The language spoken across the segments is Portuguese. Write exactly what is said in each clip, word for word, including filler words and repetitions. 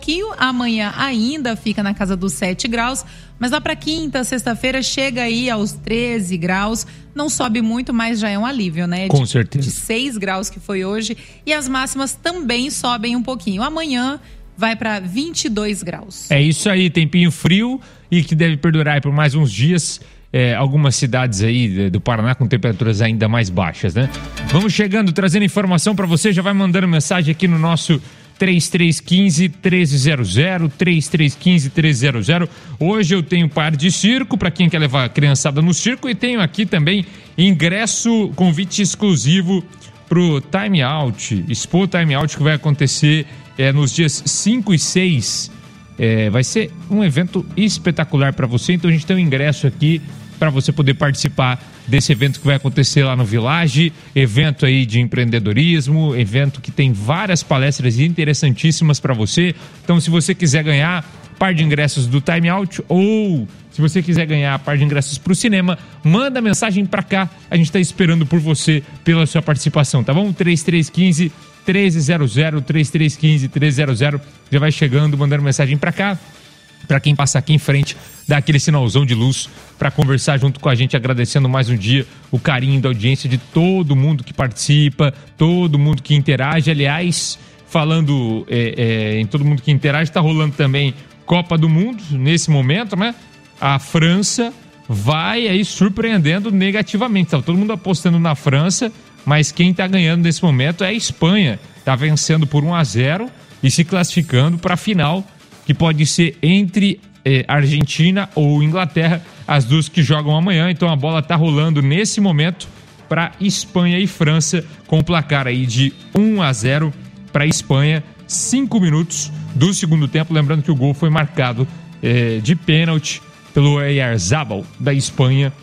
Amanhã ainda fica na casa dos sete graus, mas lá para quinta, sexta-feira chega aí aos treze graus. Não sobe muito, mas já é um alívio, né? Com de, certeza. De seis graus que foi hoje. E as máximas também sobem um pouquinho. Amanhã vai para vinte e dois graus. É isso aí, tempinho frio e que deve perdurar aí por mais uns dias. É, algumas cidades aí do Paraná com temperaturas ainda mais baixas, né? Vamos chegando, trazendo informação para você. Já vai mandando mensagem aqui no nosso três três um cinco, um três zero zero, três três um cinco, um três zero zero. Hoje eu tenho par de circo para quem quer levar a criançada no circo e tenho aqui também ingresso, convite exclusivo pro Time Out, Expo Time Out, que vai acontecer é, nos dias cinco e seis. É, vai ser um evento espetacular para você, então a gente tem um ingresso aqui para você poder participar desse evento que vai acontecer lá no Village, evento aí de empreendedorismo, evento que tem várias palestras interessantíssimas para você. Então, se você quiser ganhar par de ingressos do Time Out ou se você quiser ganhar par de ingressos para o cinema, manda mensagem para cá. A gente está esperando por você, pela sua participação, tá bom? três três um cinco, um três zero zero, três três um cinco, um três zero zero. Já vai chegando, mandando mensagem para cá. Para quem passar aqui em frente, dá aquele sinalzão de luz para conversar junto com a gente, agradecendo mais um dia o carinho da audiência de todo mundo que participa, todo mundo que interage. Aliás, falando é, é, em todo mundo que interage, está rolando também Copa do Mundo nesse momento, né? A França vai aí surpreendendo negativamente. Tá todo mundo apostando na França, mas quem está ganhando nesse momento é a Espanha. Está vencendo por um a zero e se classificando para a final, que pode ser entre eh, Argentina ou Inglaterra, as duas que jogam amanhã. Então a bola está rolando nesse momento para Espanha e França, com o placar aí de um a zero para Espanha, cinco minutos do segundo tempo. Lembrando que o gol foi marcado eh, de pênalti pelo Oyarzabal da Espanha,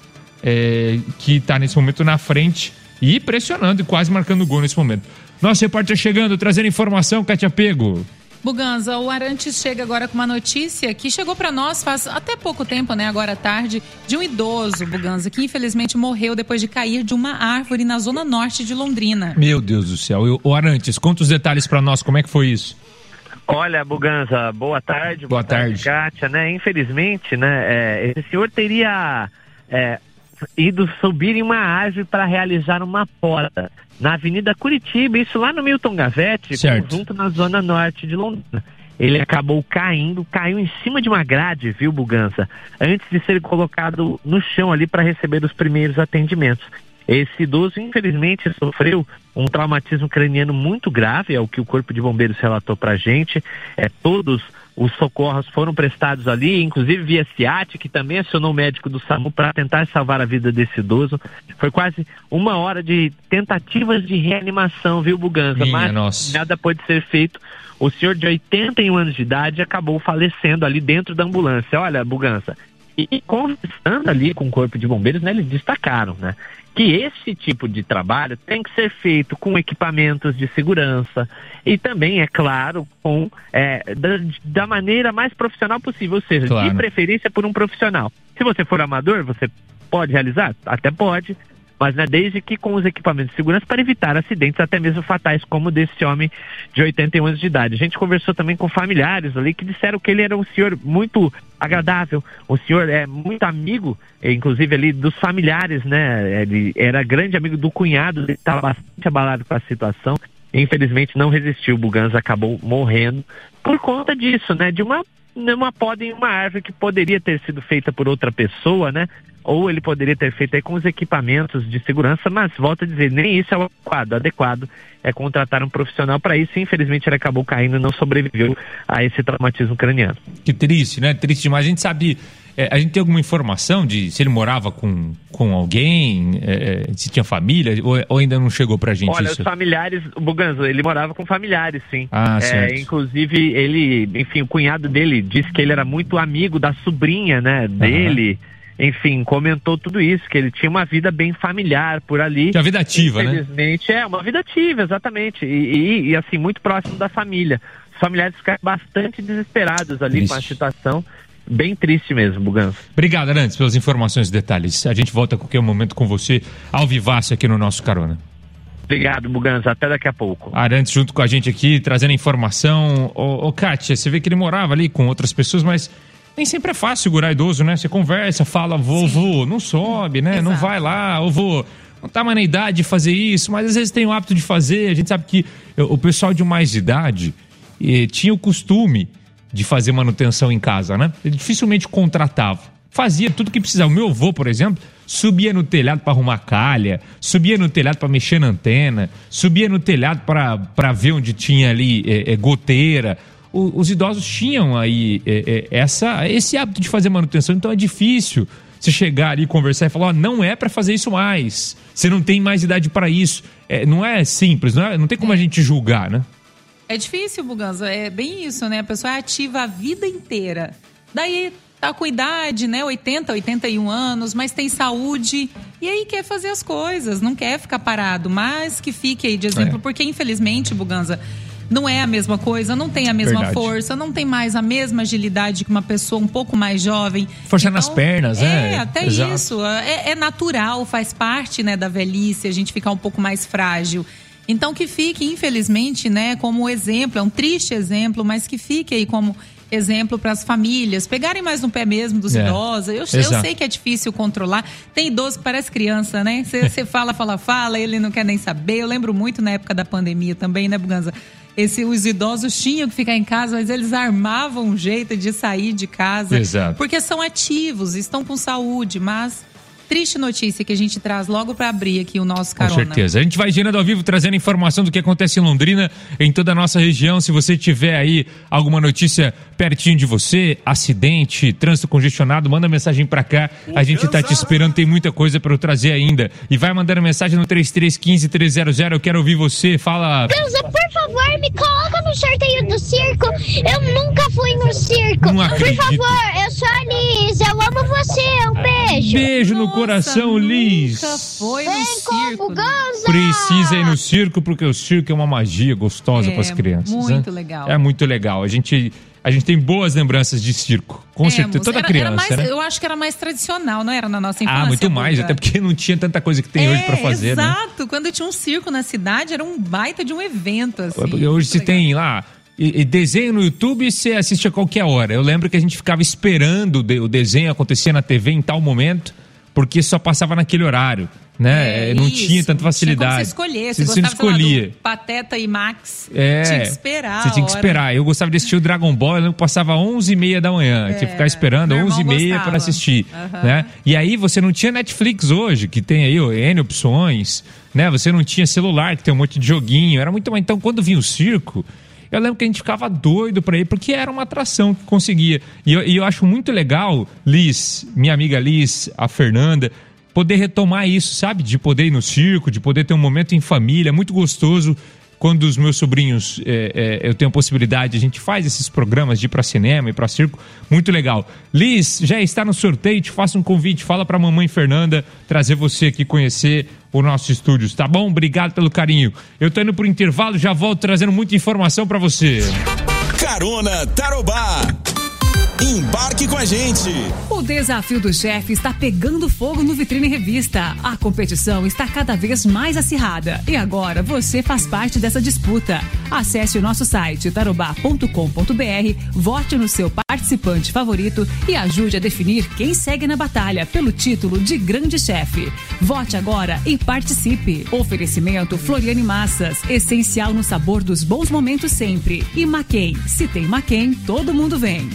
eh, que está nesse momento na frente e pressionando e quase marcando o gol nesse momento. Nosso repórter chegando, trazendo informação, Kátia Pego. Buganza, o Arantes chega agora com uma notícia que chegou para nós faz até pouco tempo, né, agora à tarde, de um idoso, Buganza, que infelizmente morreu depois de cair de uma árvore na zona norte de Londrina. Meu Deus do céu. O Arantes, conta os detalhes para nós, como é que foi isso? Olha, Buganza, boa tarde. Boa, boa tarde, Kátia, né? Infelizmente, né, é, esse senhor teria é, ido subir em uma árvore para realizar uma poda na Avenida Curitiba, isso lá no Milton Gavete, junto na zona norte de Londrina. Ele acabou caindo, caiu em cima de uma grade, viu, Buganza, antes de ser colocado no chão ali para receber os primeiros atendimentos. Esse idoso, infelizmente, sofreu um traumatismo craniano muito grave, é o que o Corpo de Bombeiros relatou pra gente. É, todos os socorros foram prestados ali, inclusive via SEAT, que também acionou o médico do SAMU para tentar salvar a vida desse idoso. Foi quase uma hora de tentativas de reanimação, viu, Buganza? Minha Mas nossa. Nada pode ser feito. O senhor de oitenta e um anos de idade acabou falecendo ali dentro da ambulância. Olha, Buganza, e conversando ali com o Corpo de Bombeiros, né, eles destacaram, né, que esse tipo de trabalho tem que ser feito com equipamentos de segurança e também, é claro, com é, da, da maneira mais profissional possível, ou seja, claro, de preferência por um profissional. Se você for amador, você pode realizar? Até pode, mas né, desde que com os equipamentos de segurança para evitar acidentes até mesmo fatais como o desse homem de oitenta e um anos de idade. A gente conversou também com familiares ali que disseram que ele era um senhor muito agradável, o senhor é muito amigo, inclusive ali dos familiares, né? Ele era grande amigo do cunhado, ele estava bastante abalado com a situação. Infelizmente não resistiu, o Buganza acabou morrendo por conta disso, né? De uma, uma poda em uma árvore que poderia ter sido feita por outra pessoa, né? Ou ele poderia ter feito aí com os equipamentos de segurança, mas volto a dizer, nem isso é o adequado. O adequado é contratar um profissional para isso. Infelizmente ele acabou caindo e não sobreviveu a esse traumatismo craniano. Que triste, né? Triste demais. A gente sabe, é, a gente tem alguma informação de se ele morava com, com alguém, é, se tinha família, ou, ou ainda não chegou pra gente? Olha, isso? Os familiares, o Buganza, ele morava com familiares, sim. Ah, é, certo. Inclusive, ele, enfim, o cunhado dele disse que ele era muito amigo da sobrinha, né, dele. Uhum. Enfim, comentou tudo isso, que ele tinha uma vida bem familiar por ali. Tinha vida ativa, né? Infelizmente, é, uma vida ativa, exatamente. E, e, e, assim, muito próximo da família. Os familiares ficaram bastante desesperados ali triste. Com a situação. Bem triste mesmo, Buganza. Obrigado, Arantes, pelas informações e detalhes. A gente volta a qualquer momento com você, ao vivaço aqui no nosso Carona. Obrigado, Buganza. Até daqui a pouco. Arantes junto com a gente aqui, trazendo informação. Ô, ô Kátia, você vê que ele morava ali com outras pessoas, mas nem sempre é fácil segurar idoso, né? Você conversa, fala, vovô, não sobe, né? Exato. Não vai lá, ô vô, não tá mais na idade de fazer isso, mas às vezes tem o hábito de fazer. A gente sabe que o pessoal de mais idade eh, tinha o costume de fazer manutenção em casa, né? Ele dificilmente contratava. Fazia tudo que precisava. O meu avô, por exemplo, subia no telhado para arrumar calha, subia no telhado para mexer na antena, subia no telhado para ver onde tinha ali é, é, goteira. O, os idosos tinham aí é, é, essa, esse hábito de fazer manutenção, então é difícil você chegar ali, conversar e falar, ó, não é para fazer isso mais, você não tem mais idade para isso. É, não é simples, não, é, não tem como a gente julgar, né? É difícil, Buganza, é bem isso, né? A pessoa é ativa a vida inteira. Daí tá com idade, né? oitenta, oitenta e um anos, mas tem saúde. E aí quer fazer as coisas, não quer ficar parado. Mas que fique aí de exemplo, é. Porque infelizmente, Buganza, não é a mesma coisa, não tem a mesma Verdade. força, não tem mais a mesma agilidade que uma pessoa um pouco mais jovem. Força então, nas pernas, né? É, até Exato. isso. É, é natural, faz parte, né, da velhice, a gente ficar um pouco mais frágil. Então que fique, infelizmente, né, como exemplo, é um triste exemplo, mas que fique aí como exemplo para as famílias, pegarem mais no pé mesmo dos é. idosos. Eu, eu sei que é difícil controlar. Tem idoso que parece criança, né? Você fala, fala, fala, ele não quer nem saber. Eu lembro muito na época da pandemia também, né, Buganza? Esse, os idosos tinham que ficar em casa, mas eles armavam um jeito de sair de casa. Exato. Porque são ativos, estão com saúde, mas triste notícia que a gente traz logo para abrir aqui o nosso Carona. Com certeza. A gente vai girando ao vivo trazendo informação do que acontece em Londrina, em toda a nossa região. Se você tiver aí alguma notícia pertinho de você, acidente, trânsito congestionado, manda mensagem para cá. A gente tá te esperando, tem muita coisa para eu trazer ainda. E vai mandando mensagem no três três um cinco, três zero zero. Eu quero ouvir você. Fala. Buganza, por favor, me coloca no sorteio do circo. Eu nunca fui no circo. Não acredito. Por favor, eu sou a Liz. Eu amo você. Um beijo. Beijo no Nossa, coração, Liz. Nunca foi no Vem circo. com Buganza. Precisa ir no circo, porque o circo é uma magia gostosa É, para as crianças. muito né? legal. É muito legal. A gente, a gente tem boas lembranças de circo. Com Temos. certeza, toda era, criança, era mais, né? Eu acho que era mais tradicional, não era na nossa infância? Ah, muito mais, Buga? até porque não tinha tanta coisa que tem é, hoje para fazer, exato. né? Exato, quando tinha um circo na cidade, era um baita de um evento, assim. Porque hoje se tem lá e, e desenho no YouTube e você assiste a qualquer hora. Eu lembro que a gente ficava esperando o desenho acontecer na T V em tal momento, porque só passava naquele horário, né? É, não isso. tinha tanta facilidade. Tinha como você escolher, você, você gostava, escolhia. sei lá, do Pateta e Max, é, tinha que esperar. Você tinha que esperar. Eu gostava de assistir o Dragon Ball, eu lembro que passava onze e meia da manhã. É, tinha que ficar esperando onze e meia para assistir. Uhum. Né? E aí você não tinha Netflix hoje, que tem aí ó, N opções, né? Você não tinha celular, que tem um monte de joguinho. Era muito mais. Então, quando vinha o circo, eu lembro que a gente ficava doido pra ir, porque era uma atração que conseguia. E eu, e eu acho muito legal, Liz, minha amiga Liz, a Fernanda, poder retomar isso, sabe? De poder ir no circo, de poder ter um momento em família. É muito gostoso quando os meus sobrinhos, é, é, eu tenho a possibilidade, a gente faz esses programas de ir pra cinema e pra circo. Muito legal. Liz, já está no sorteio, te faço um convite, fala pra mamãe Fernanda trazer você aqui conhecer o nosso estúdio, tá bom? Obrigado pelo carinho. Eu tô indo pro intervalo, já volto trazendo muita informação pra você. Carona Tarobá. Embarque com a gente. O desafio do chefe está pegando fogo no Vitrine Revista. A competição está cada vez mais acirrada e agora você faz parte dessa disputa. Acesse o nosso site tarobá ponto com ponto br, vote no seu participante favorito e ajude a definir quem segue na batalha pelo título de grande chefe. Vote agora e participe. Oferecimento Floriane Massas, essencial no sabor dos bons momentos sempre. E Maquem, se tem Maquem, todo mundo vem.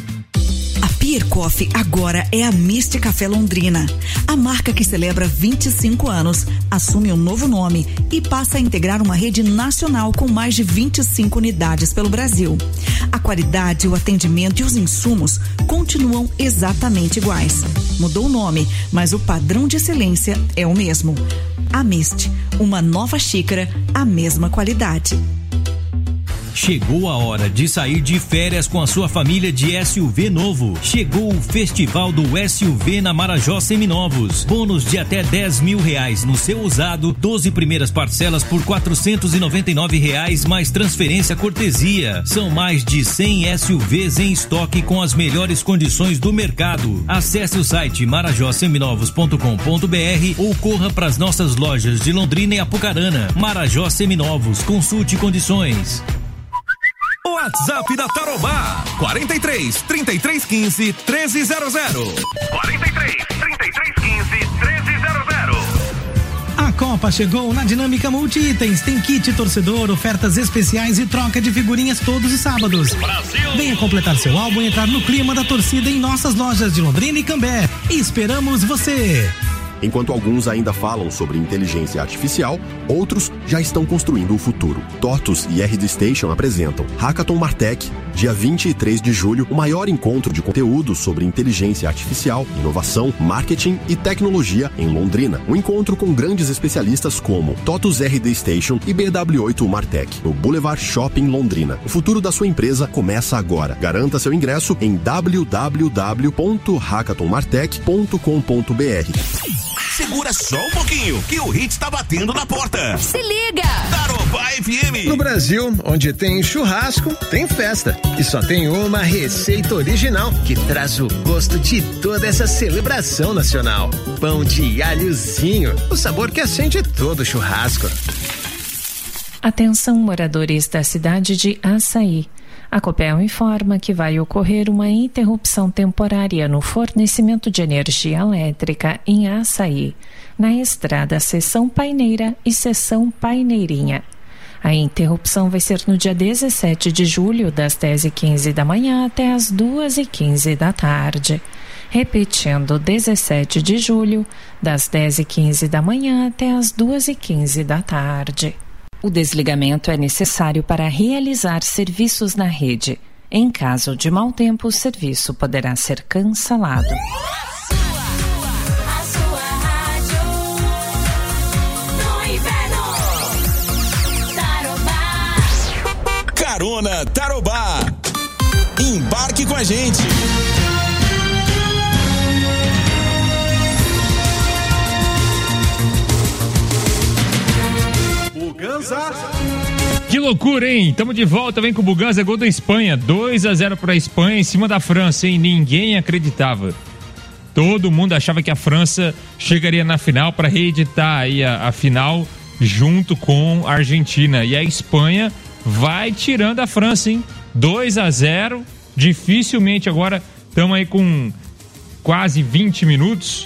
A Pier Coffee agora é a Mist Café Londrina. A marca que celebra vinte e cinco anos assume um novo nome e passa a integrar uma rede nacional com mais de vinte e cinco unidades pelo Brasil. A qualidade, o atendimento e os insumos continuam exatamente iguais. Mudou o nome, mas o padrão de excelência é o mesmo. A Mist, uma nova xícara, a mesma qualidade. Chegou a hora de sair de férias com a sua família de S U V novo. Chegou o Festival do S U V na Marajó Seminovos. Bônus de até dez mil reais no seu usado, doze primeiras parcelas por quatrocentos e noventa e nove reais mais transferência cortesia. São mais de cem S U Vs em estoque com as melhores condições do mercado. Acesse o site marajó seminovos ponto com ponto br ou corra para as nossas lojas de Londrina e Apucarana. Marajó Seminovos, consulte condições. WhatsApp da Tarobá, quarenta e três, trinta e três, quinze, treze zero zero. quarenta e três, trinta e três, quinze, treze zero zero. A Copa chegou na Dinâmica Multi-Itens. Tem kit torcedor, ofertas especiais e troca de figurinhas todos os sábados. Brasil! Venha completar seu álbum e entrar no clima da torcida em nossas lojas de Londrina e Cambé. Esperamos você! Enquanto alguns ainda falam sobre inteligência artificial, outros já estão construindo o futuro. TOTUS e R D Station apresentam Hackathon Martech, dia vinte e três de julho, o maior encontro de conteúdo sobre inteligência artificial, inovação, marketing e tecnologia em Londrina. Um encontro com grandes especialistas como TOTUS R D Station e B W oito Martech, no Boulevard Shopping Londrina. O futuro da sua empresa começa agora. Garanta seu ingresso em w w w ponto hackathon martech ponto com ponto b r. Segura só um pouquinho, que o hit tá batendo na porta. Se liga! Tarobá F M. No Brasil, onde tem churrasco, tem festa. E só tem uma receita original que traz o gosto de toda essa celebração nacional. Pão de alhozinho, o sabor que acende todo churrasco. Atenção, moradores da cidade de Açaí. A Copel informa que vai ocorrer uma interrupção temporária no fornecimento de energia elétrica em Açaí, na estrada Seção Paineira e Seção Paineirinha. A interrupção vai ser no dia dezessete de julho, das dez e quinze da manhã até as duas e quinze da tarde. Repetindo, dezessete de julho, das dez e quinze da manhã até as duas e quinze da tarde. O desligamento é necessário para realizar serviços na rede. Em caso de mau tempo, o serviço poderá ser cancelado. Carona Tarobá. Embarque com a gente. Buganza. Que loucura, hein? Tamo de volta, vem com o Buganza, gol da Espanha, dois a zero pra Espanha em cima da França, hein? Ninguém acreditava. Todo mundo achava que a França chegaria na final para reeditar aí a, a final junto com a Argentina. E a Espanha vai tirando a França, hein? dois a zero, dificilmente agora estamos aí com quase vinte minutos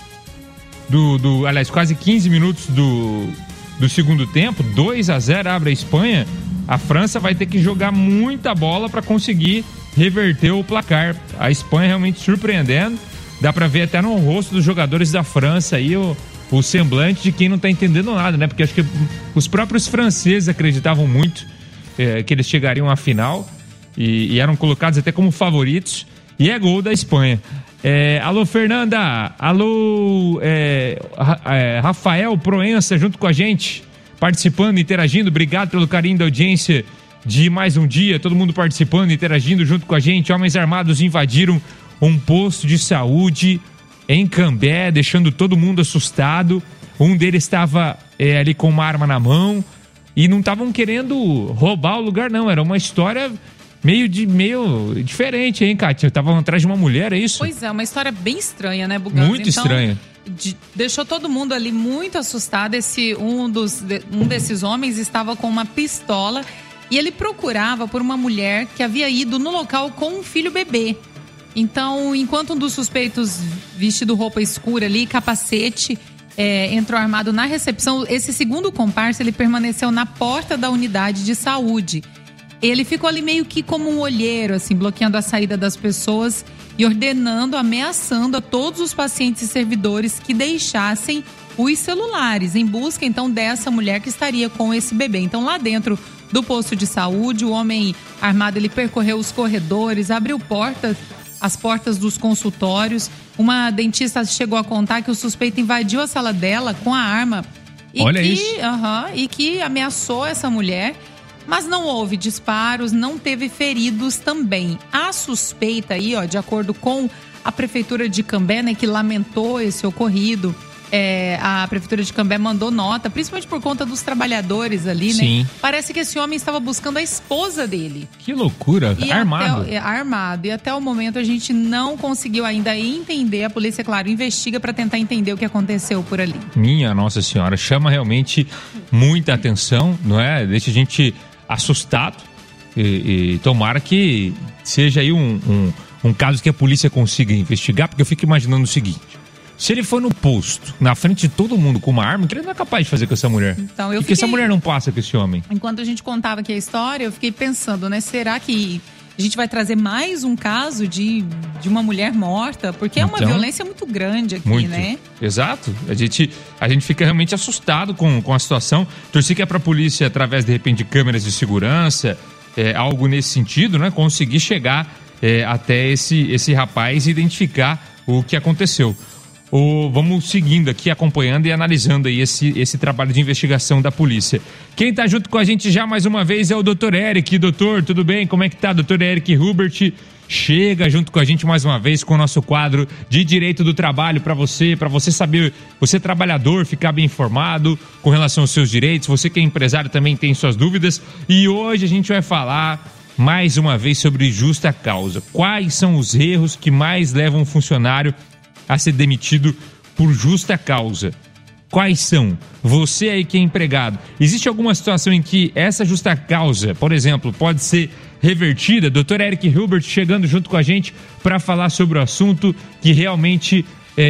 do, do aliás, quase quinze minutos do do segundo tempo, dois a zero abre a Espanha. A França vai ter que jogar muita bola para conseguir reverter o placar. A Espanha realmente surpreendendo, dá para ver até no rosto dos jogadores da França aí o, o semblante de quem não tá entendendo nada, né? Porque acho que os próprios franceses acreditavam muito é, que eles chegariam à final e, e eram colocados até como favoritos, e é gol da Espanha. É, alô, Fernanda, alô, é, é, Rafael Proença junto com a gente, participando, interagindo. Obrigado pelo carinho da audiência de mais um dia, todo mundo participando, interagindo junto com a gente. Homens armados invadiram um posto de saúde em Cambé, deixando todo mundo assustado. Um deles estava é, ali com uma arma na mão e não estavam querendo roubar o lugar, não. Era uma história meio, de, meio diferente, hein, Kátia? Estavam atrás de uma mulher, é isso? Pois é, uma história bem estranha, né, Buganza? Muito então, estranha. De, deixou todo mundo ali muito assustado. Esse, um, dos, de, um desses homens estava com uma pistola e ele procurava por uma mulher que havia ido no local com um filho bebê. Então, enquanto um dos suspeitos, vestido roupa escura ali, capacete, é, entrou armado na recepção, esse segundo comparsa, ele permaneceu na porta da unidade de saúde. Ele ficou ali meio que como um olheiro, assim, bloqueando a saída das pessoas e ordenando, ameaçando a todos os pacientes e servidores que deixassem os celulares, em busca, então, dessa mulher que estaria com esse bebê. Então, lá dentro do posto de saúde, o homem armado, ele percorreu os corredores, abriu portas, as portas dos consultórios. Uma dentista chegou a contar que o suspeito invadiu a sala dela com a arma e, Olha que, isso. uh-huh, e que ameaçou essa mulher. Mas não houve disparos, não teve feridos também. A suspeita aí, ó, de acordo com a Prefeitura de Cambé, né, que lamentou esse ocorrido, é, a Prefeitura de Cambé mandou nota, principalmente por conta dos trabalhadores ali, Sim. né? Parece que esse homem estava buscando a esposa dele. Que loucura, E armado. Até, é, armado. E até o momento a gente não conseguiu ainda entender. A polícia, claro, investiga para tentar entender o que aconteceu por ali. Minha Nossa Senhora, chama realmente muita atenção, não é? Deixa a gente assustado e, e tomara que seja aí um, um, um caso que a polícia consiga investigar, porque eu fico imaginando o seguinte: se ele for no posto, na frente de todo mundo com uma arma, o que ele não é capaz de fazer com essa mulher? Então, eu e que essa fiquei- mulher não passa com esse homem? Enquanto a gente contava aqui a história, eu fiquei pensando, né? Será que a gente vai trazer mais um caso de, de uma mulher morta? Porque é uma Então, violência muito grande aqui, Muito. né? Exato. A gente, a gente fica realmente assustado com, com a situação. Torci que é pra polícia, através, de repente, de câmeras de segurança, é, algo nesse sentido, né? Conseguir chegar é, até esse, esse rapaz e identificar o que aconteceu. O, vamos seguindo aqui, acompanhando e analisando aí esse, esse trabalho de investigação da polícia. Quem tá junto com a gente já mais uma vez é o doutor Eric. Doutor, tudo bem? Como é que tá? doutor Eric Hubert chega junto com a gente mais uma vez com o nosso quadro de Direito do Trabalho para você, para você saber, você trabalhador, ficar bem informado com relação aos seus direitos. Você que é empresário também tem suas dúvidas. E hoje a gente vai falar mais uma vez sobre justa causa. Quais são os erros que mais levam um funcionário a ser demitido por justa causa? Quais são? Você aí que é empregado, existe alguma situação em que essa justa causa, por exemplo, pode ser revertida? doutor Eric Hubert chegando junto com a gente para falar sobre o assunto que realmente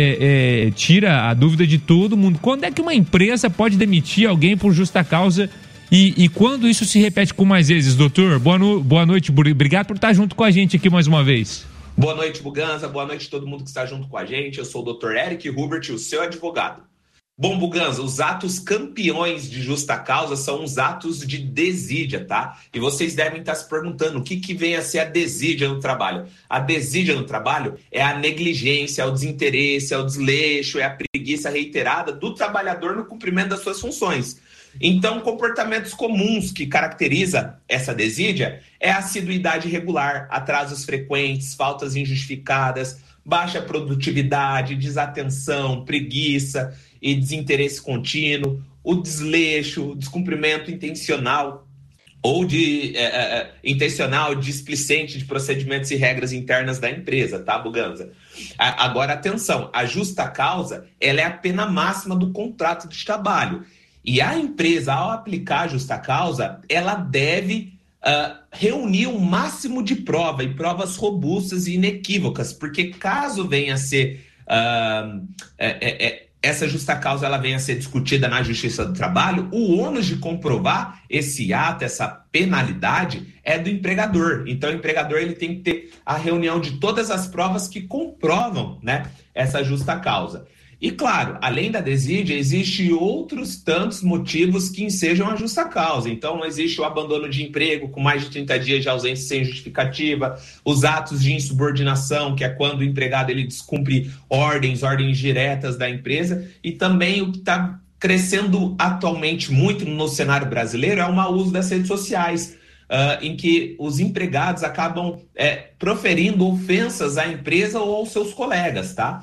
é, é, tira a dúvida de todo mundo. Quando é que uma empresa pode demitir alguém por justa causa e, e quando isso se repete com mais vezes? Doutor, boa, no, boa noite, obrigado por estar junto com a gente aqui mais uma vez. Boa noite, Buganza. Boa noite a todo mundo que está junto com a gente. Eu sou o doutor Eric Hubert, o seu advogado. Bom, Buganza, os atos campeões de justa causa são os atos de desídia, tá? E vocês devem estar se perguntando o que, que vem a ser a desídia no trabalho. A desídia no trabalho é a negligência, é o desinteresse, é o desleixo, é a preguiça reiterada do trabalhador no cumprimento das suas funções. Então, comportamentos comuns que caracteriza essa desídia é a assiduidade irregular, atrasos frequentes, faltas injustificadas, baixa produtividade, desatenção, preguiça e desinteresse contínuo, o desleixo, o descumprimento intencional ou de é, é, intencional, displicente de procedimentos e regras internas da empresa, tá, Buganza? A, agora, atenção, a justa causa, ela é a pena máxima do contrato de trabalho. E a empresa, ao aplicar a justa causa, ela deve uh, reunir o máximo de prova e provas robustas e inequívocas, porque caso venha a ser uh, é, é, essa justa causa ela venha a ser discutida na Justiça do Trabalho, o ônus de comprovar esse ato, essa penalidade, é do empregador. Então, o empregador ele tem que ter a reunião de todas as provas que comprovam, né, essa justa causa. E, claro, além da desídia, existem outros tantos motivos que ensejam a justa causa. Então, existe o abandono de emprego com mais de trinta dias de ausência sem justificativa, os atos de insubordinação, que é quando o empregado ele descumpre ordens, ordens diretas da empresa, e também o que está crescendo atualmente muito no cenário brasileiro é o mau uso das redes sociais, uh, em que os empregados acabam é, proferindo ofensas à empresa ou aos seus colegas, tá?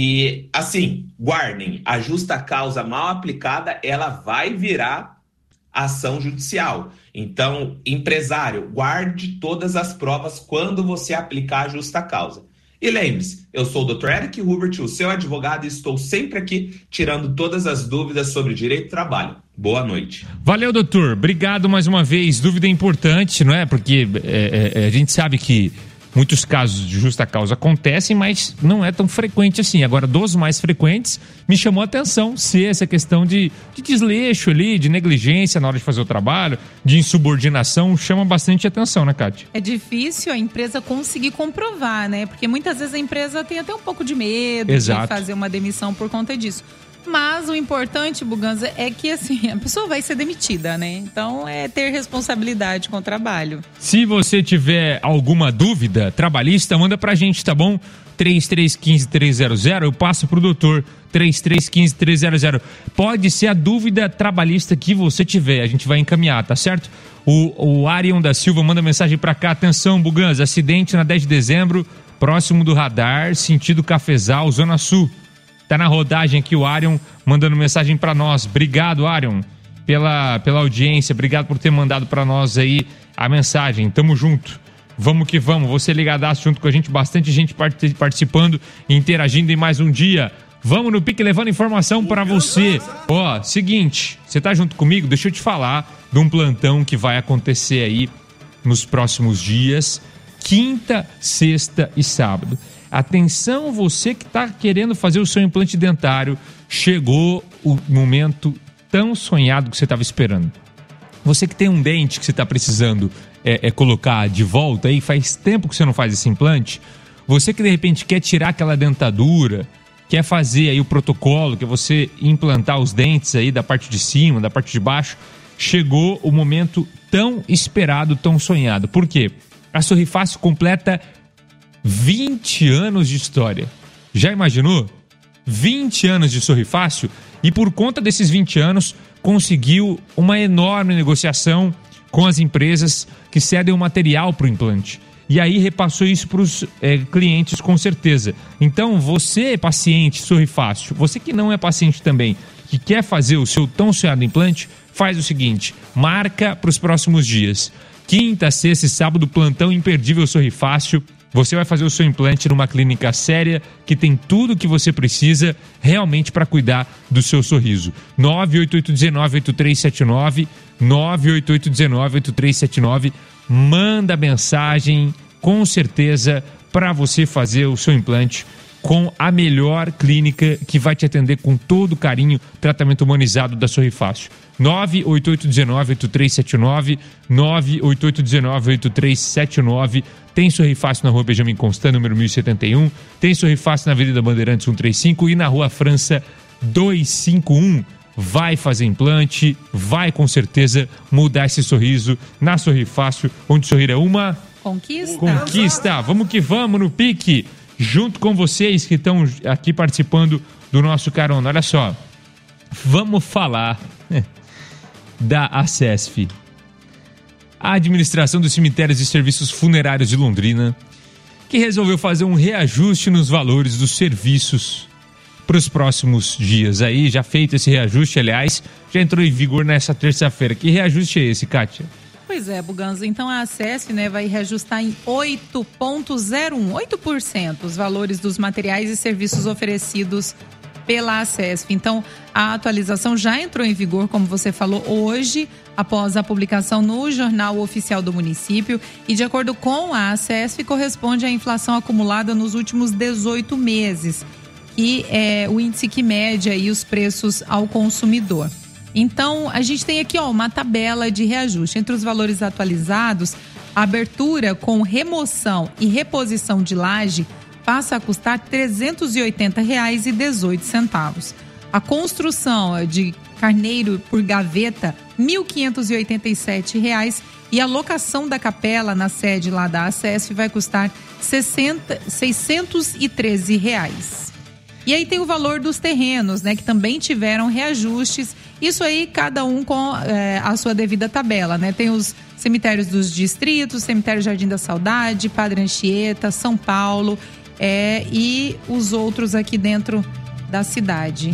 E, assim, guardem, a justa causa mal aplicada, ela vai virar ação judicial. Então, empresário, guarde todas as provas quando você aplicar a justa causa. E lembre-se, eu sou o doutor Eric Hubert, o seu advogado, e estou sempre aqui tirando todas as dúvidas sobre direito do trabalho. Boa noite. Valeu, doutor. Obrigado mais uma vez. Dúvida importante, não é? Porque é, é, a gente sabe que muitos casos de justa causa acontecem, mas não é tão frequente assim. Agora, dos mais frequentes, me chamou a atenção ser essa questão de, de desleixo ali, de negligência na hora de fazer o trabalho, de insubordinação, chama bastante atenção, né, Cátia? É difícil a empresa conseguir comprovar, né? Porque muitas vezes a empresa tem até um pouco de medo Exato. de fazer uma demissão por conta disso. Mas o importante, Buganza, é que assim, a pessoa vai ser demitida, né? Então é ter responsabilidade com o trabalho. Se você tiver alguma dúvida trabalhista, manda pra gente, tá bom? três três um cinco, três zero zero, eu passo pro doutor. três três um cinco, três zero zero. Pode ser a dúvida trabalhista que você tiver, a gente vai encaminhar, tá certo? O, o Arion da Silva manda mensagem pra cá. Atenção, Buganza, acidente na dez de dezembro, próximo do radar, sentido Cafezal, Zona Sul. Tá na rodagem aqui o Arion mandando mensagem pra nós. Obrigado, Arion, pela, pela audiência. Obrigado por ter mandado pra nós aí a mensagem. Tamo junto. Vamos que vamos. Você ligadaço junto com a gente. Bastante gente participando e interagindo em mais um dia. Vamos no pique levando informação pra você. Ó, seguinte, você tá junto comigo? Deixa eu te falar de um plantão que vai acontecer aí nos próximos dias. Quinta, sexta e sábado. Atenção, você que está querendo fazer o seu implante dentário, chegou o momento tão sonhado que você estava esperando. Você que tem um dente que você está precisando é, é, colocar de volta aí, faz tempo que você não faz esse implante, você que de repente quer tirar aquela dentadura, quer fazer aí o protocolo, que é você implantar os dentes aí da parte de cima, da parte de baixo, chegou o momento tão esperado, tão sonhado. Por quê? A Sorrifácio completa vinte anos de história. Já imaginou? vinte anos de Sorrifácio, e por conta desses vinte anos conseguiu uma enorme negociação com as empresas que cedem o material para o implante. E aí repassou isso para os é, clientes com certeza. Então você, paciente Sorrifácio, você que não é paciente também, que quer fazer o seu tão sonhado implante, faz o seguinte, marca para os próximos dias. Quinta, sexta e sábado, plantão imperdível Sorrifácio. Você vai fazer o seu implante numa clínica séria que tem tudo o que você precisa realmente para cuidar do seu sorriso. nove oito oito um nove oito três sete nove, nove oito oito um nove oito três sete nove. Manda mensagem, com certeza, para você fazer o seu implante com a melhor clínica que vai te atender com todo carinho, tratamento humanizado da Sorrifácio. nove oito oito um nove oito três sete nove, nove oito oito um nove oito três sete nove. Tem Sorrifácio na rua Benjamin Constant, número mil e setenta e um. Tem Sorrifácio na Avenida Bandeirantes cento e trinta e cinco e na rua França duzentos e cinquenta e um. Vai fazer implante, vai com certeza mudar esse sorriso na Sorrifácio, onde sorrir é uma conquista. Conquista. Vamos que vamos no pique, junto com vocês que estão aqui participando do nosso carona. Olha só, vamos falar da ACESF, a Administração dos Cemitérios e Serviços Funerários de Londrina, que resolveu fazer um reajuste nos valores dos serviços para os próximos dias. Aí, já feito esse reajuste, aliás, já entrou em vigor nessa terça-feira. Que reajuste é esse, Kátia? Pois é, Buganza. Então a ACESF, né, vai reajustar em oito vírgula zero um, oito por cento os valores dos materiais e serviços oferecidos pela ACESF. Então, a atualização já entrou em vigor, como você falou, hoje, após a publicação no Jornal Oficial do Município. E, de acordo com a ACESF, corresponde à inflação acumulada nos últimos dezoito meses. E é o índice que mede aí os preços ao consumidor. Então, a gente tem aqui ó, uma tabela de reajuste. Entre os valores atualizados, a abertura com remoção e reposição de laje passa a custar trezentos e oitenta reais e dezoito centavos. A construção de carneiro por gaveta, mil quinhentos e oitenta e sete reais. E a locação da capela na sede lá da ACESF vai custar seiscentos e treze reais. E aí tem o valor dos terrenos, né, que também tiveram reajustes. Isso aí, cada um com é, a sua devida tabela, né? Tem os cemitérios dos distritos, cemitério Jardim da Saudade, Padre Anchieta, São Paulo, é, e os outros aqui dentro da cidade.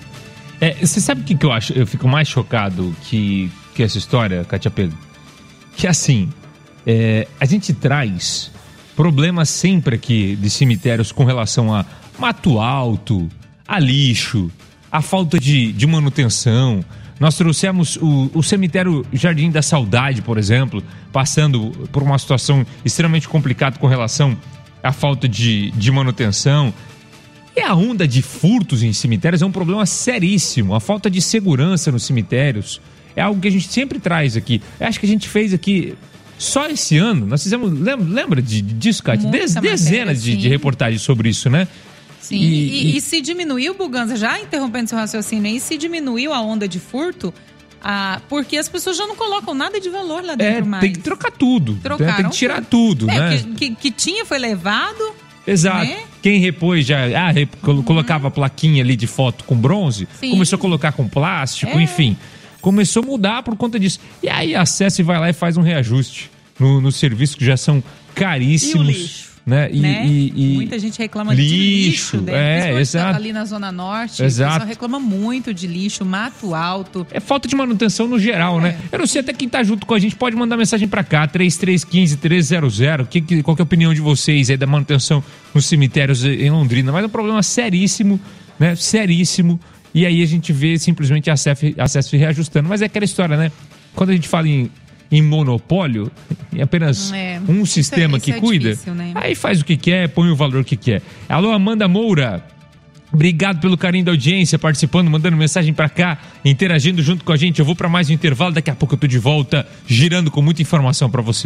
É, você sabe o que, que eu acho? Eu fico mais chocado que, que essa história, Kátia Pedro? Que assim, é, a gente traz problemas sempre aqui de cemitérios com relação a mato alto, a lixo, a falta de, de manutenção. Nós trouxemos o, o cemitério Jardim da Saudade, por exemplo, passando por uma situação extremamente complicada com relação à falta de, de manutenção. E a onda de furtos em cemitérios é um problema seríssimo. A falta de segurança nos cemitérios é algo que a gente sempre traz aqui. Eu acho que a gente fez aqui, só esse ano, nós fizemos, lembra, lembra de, disso, Cátia? Des, dezenas de, de reportagens sobre isso, né? Sim, e, e, e se diminuiu, Buganza, já interrompendo seu raciocínio aí, se diminuiu a onda de furto, ah, porque as pessoas já não colocam nada de valor lá dentro é, mais. Tem que trocar tudo, Trocaram tem que tirar tudo, tudo, é, né? Que, que, que tinha foi levado. Exato. Né? Quem repôs já, ah, rep, uhum. colocava a plaquinha ali de foto com bronze, Sim. começou a colocar com plástico, é. enfim. Começou a mudar por conta disso. E aí acessa e vai lá e faz um reajuste no, nos serviços que já são caríssimos. E o lixo. Né? E, né? e, e Muita gente reclama lixo, de lixo, né? É, exato. Ali na Zona Norte, exato. o pessoal reclama muito de lixo, mato alto. É falta de manutenção no geral, é. né? Eu não sei até quem tá junto com a gente, pode mandar mensagem pra cá, três três um cinco, três zero zero. Que, que, qual que é a opinião de vocês aí da manutenção nos cemitérios em Londrina? Mas é um problema seríssimo, né? Seríssimo. E aí a gente vê simplesmente a acesso reajustando. Mas é aquela história, né? Quando a gente fala em em monopólio, em apenas é, um sistema isso é, isso que é cuida, difícil, né? Aí faz o que quer, põe o valor que quer. Alô, Amanda Moura, obrigado pelo carinho da audiência, participando, mandando mensagem pra cá, interagindo junto com a gente. Eu vou pra mais um intervalo, daqui a pouco eu tô de volta, girando com muita informação pra você.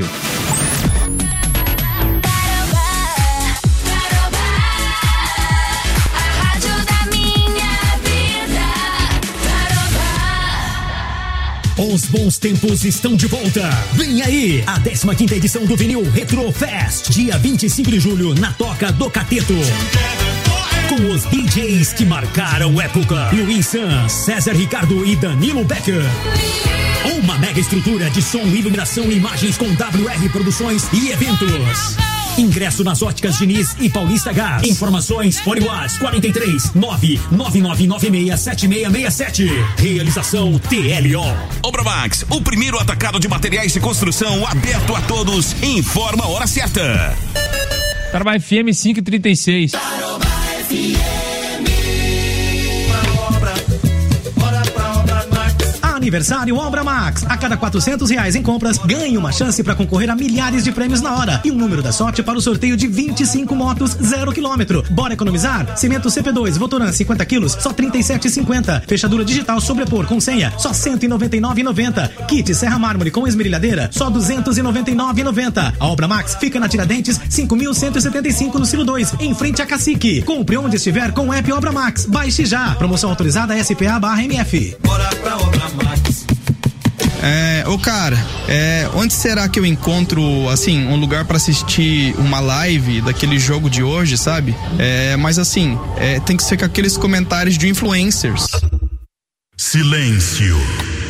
Os bons tempos estão de volta. Vem aí a décima quinta edição do Vinil Retro Fest, dia vinte e cinco de julho, na Toca do Cateto. Com os D Js que marcaram época: Luiz Sans, César Ricardo e Danilo Becker. Uma mega estrutura de som, iluminação e imagens com W R Produções e eventos. Ingresso nas óticas Diniz e Paulista Gás. Informações fone WhatsApp quarenta e três nove nove nove nove seis sete seis seis sete. Realização T L O. Obramax, o primeiro atacado de materiais de construção aberto a todos. Informa a hora certa. Tarobá F M cinco e trinta e seis. Tarobá F M. Aniversário Obra Max. A cada quatrocentos reais em compras, ganhe uma chance para concorrer a milhares de prêmios na hora e um número da sorte para o sorteio de vinte e cinco motos zero quilômetro. Bora economizar? Cimento C P dois Votoran cinquenta quilos, só trinta e sete reais e cinquenta centavos. Fechadura digital sobrepor com senha, só cento e noventa e nove reais e noventa centavos. Kit Serra Mármore com esmerilhadeira, só duzentos e noventa e nove reais e noventa centavos. A Obra Max fica na Tiradentes cinco mil cento e setenta e cinco no Ciro dois, em frente a Cacique. Compre onde estiver com o app Obra Max. Baixe já. Promoção autorizada S P A barra M F. Bora pra Obra Max. É, ô cara, é, onde será que eu encontro, assim, um lugar pra assistir uma live daquele jogo de hoje, sabe? É, mas assim, é, tem que ser com aqueles comentários de influencers. Silêncio.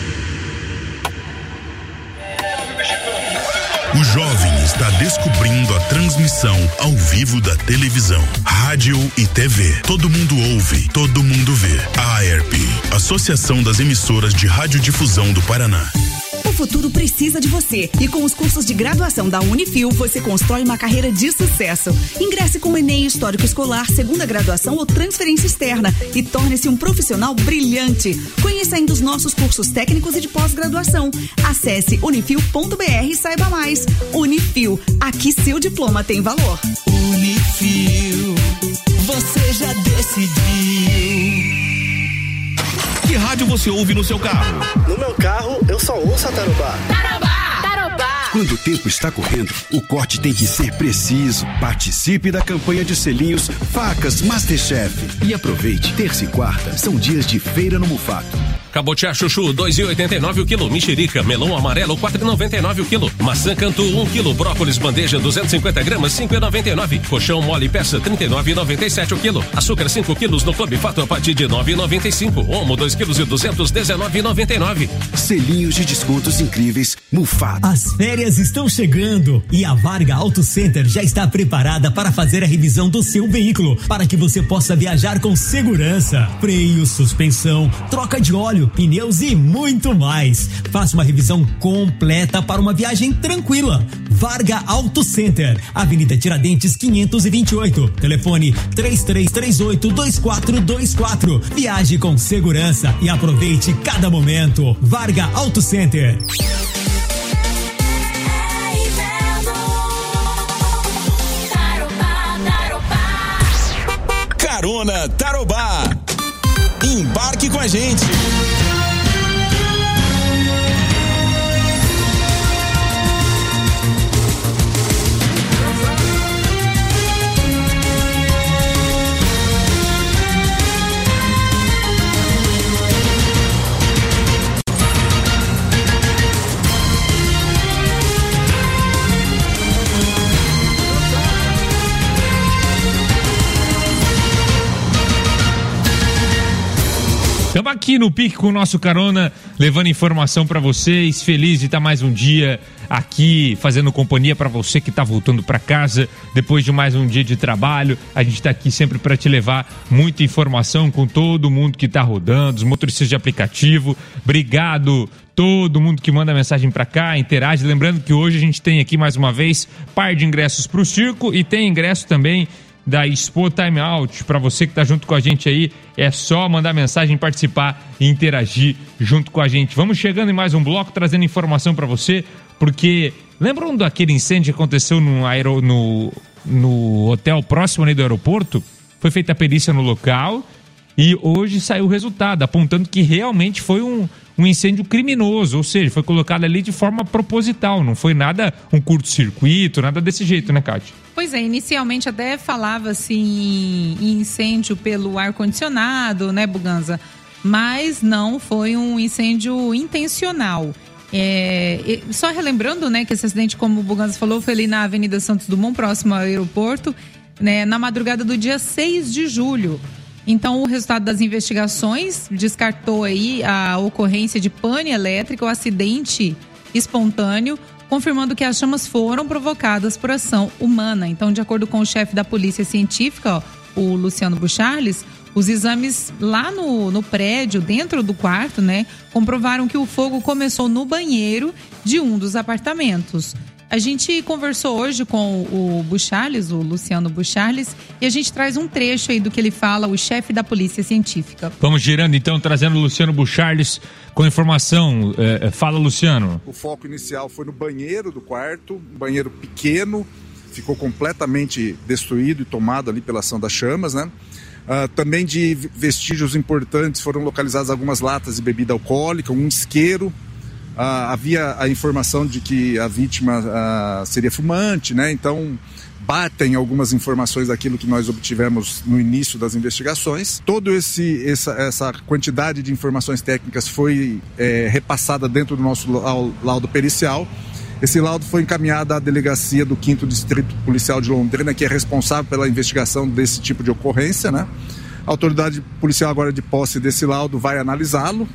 O jovem está descobrindo a transmissão ao vivo da televisão, rádio e T V. Todo mundo ouve, todo mundo vê. A AERP, Associação das Emissoras de Radiodifusão do Paraná. O futuro precisa de você e com os cursos de graduação da Unifil você constrói uma carreira de sucesso. Ingresse com o Enem Histórico Escolar, segunda graduação ou transferência externa e torne-se um profissional brilhante. Conheça ainda os nossos cursos técnicos e de pós-graduação. Acesse unifil ponto b r e saiba mais. Unifil, aqui seu diploma tem valor. Unifil, você já decidiu. Que rádio você ouve no seu carro? No meu carro, eu só ouço a Tarobá. Tarobá! Tarobá! Quando o tempo está correndo, o corte tem que ser preciso. Participe da campanha de selinhos Facas Masterchef. E aproveite, terça e quarta são dias de feira no Mufato. Cabotiá chuchu, dois reais e oitenta e nove o quilo. Mexerica, melão amarelo, quatro reais e noventa e nove o quilo. Maçã cantu, um quilo. Brócolis bandeja, duzentos e cinquenta gramas, cinco reais e noventa e nove. Colchão mole peça, trinta e nove reais e noventa e sete o quilo. Açúcar, cinco quilos no Clube Fato a partir de nove reais e noventa e cinco. Omo, dois quilos e duzentos, dezenove reais e noventa e nove. Selinhos de descontos incríveis, Mufato. As férias estão chegando e a Varga Auto Center já está preparada para fazer a revisão do seu veículo, para que você possa viajar com segurança. Freio, suspensão, troca de óleo, pneus e muito mais. Faça uma revisão completa para uma viagem tranquila. Varga Auto Center, Avenida Tiradentes quinhentos e vinte e oito. Telefone três três três oito, dois quatro dois quatro. Viaje com segurança e aproveite cada momento. Varga Auto Center. Carona Tarobá. Embarque com a gente. Estamos aqui no Pique com o nosso carona, levando informação para vocês. Feliz de estar mais um dia aqui, fazendo companhia para você que está voltando para casa depois de mais um dia de trabalho. A gente está aqui sempre para te levar muita informação com todo mundo que está rodando, os motoristas de aplicativo. Obrigado todo mundo que manda mensagem para cá, interage. Lembrando que hoje a gente tem aqui mais uma vez par de ingressos para o circo e tem ingresso também da Expo Time Out. Para você que tá junto com a gente aí, é só mandar mensagem, participar e interagir junto com a gente. Vamos chegando em mais um bloco, trazendo informação para você, porque lembram daquele incêndio que aconteceu no, aero, no, no hotel próximo ali do aeroporto? Foi feita a perícia no local e hoje saiu o resultado, apontando que realmente foi um, um incêndio criminoso, ou seja, foi colocado ali de forma proposital, não foi nada um curto-circuito, nada desse jeito, né, Kátia? Pois é, inicialmente até falava-se em incêndio pelo ar-condicionado, né, Buganza? Mas não foi um incêndio intencional. É, só relembrando, né, que esse acidente, como o Buganza falou, foi ali na Avenida Santos Dumont, próximo ao aeroporto, né, na madrugada do dia seis de julho. Então, o resultado das investigações descartou aí a ocorrência de pane elétrica, o acidente espontâneo, confirmando que as chamas foram provocadas por ação humana. Então, de acordo com o chefe da Polícia Científica, ó, o Luciano Bucharles, os exames lá no, no prédio, dentro do quarto, né, comprovaram que o fogo começou no banheiro de um dos apartamentos. A gente conversou hoje com o Bucharles, o Luciano Bucharles, e a gente traz um trecho aí do que ele fala, o chefe da Polícia Científica. Vamos girando então, trazendo o Luciano Bucharles com informação. É, fala, Luciano. O foco inicial foi no banheiro do quarto, um banheiro pequeno, ficou completamente destruído e tomado ali pela ação das chamas, né? Uh, também de vestígios importantes foram localizadas algumas latas de bebida alcoólica, um isqueiro. Uh, havia a informação de que a vítima uh, seria fumante, né? Então batem algumas informações daquilo que nós obtivemos no início das investigações. Toda essa, essa quantidade de informações técnicas foi é, repassada dentro do nosso laudo pericial. Esse laudo foi encaminhado à delegacia do quinto Distrito Policial de Londrina, que é responsável pela investigação desse tipo de ocorrência, né? A autoridade policial agora de posse desse laudo vai analisá-lo.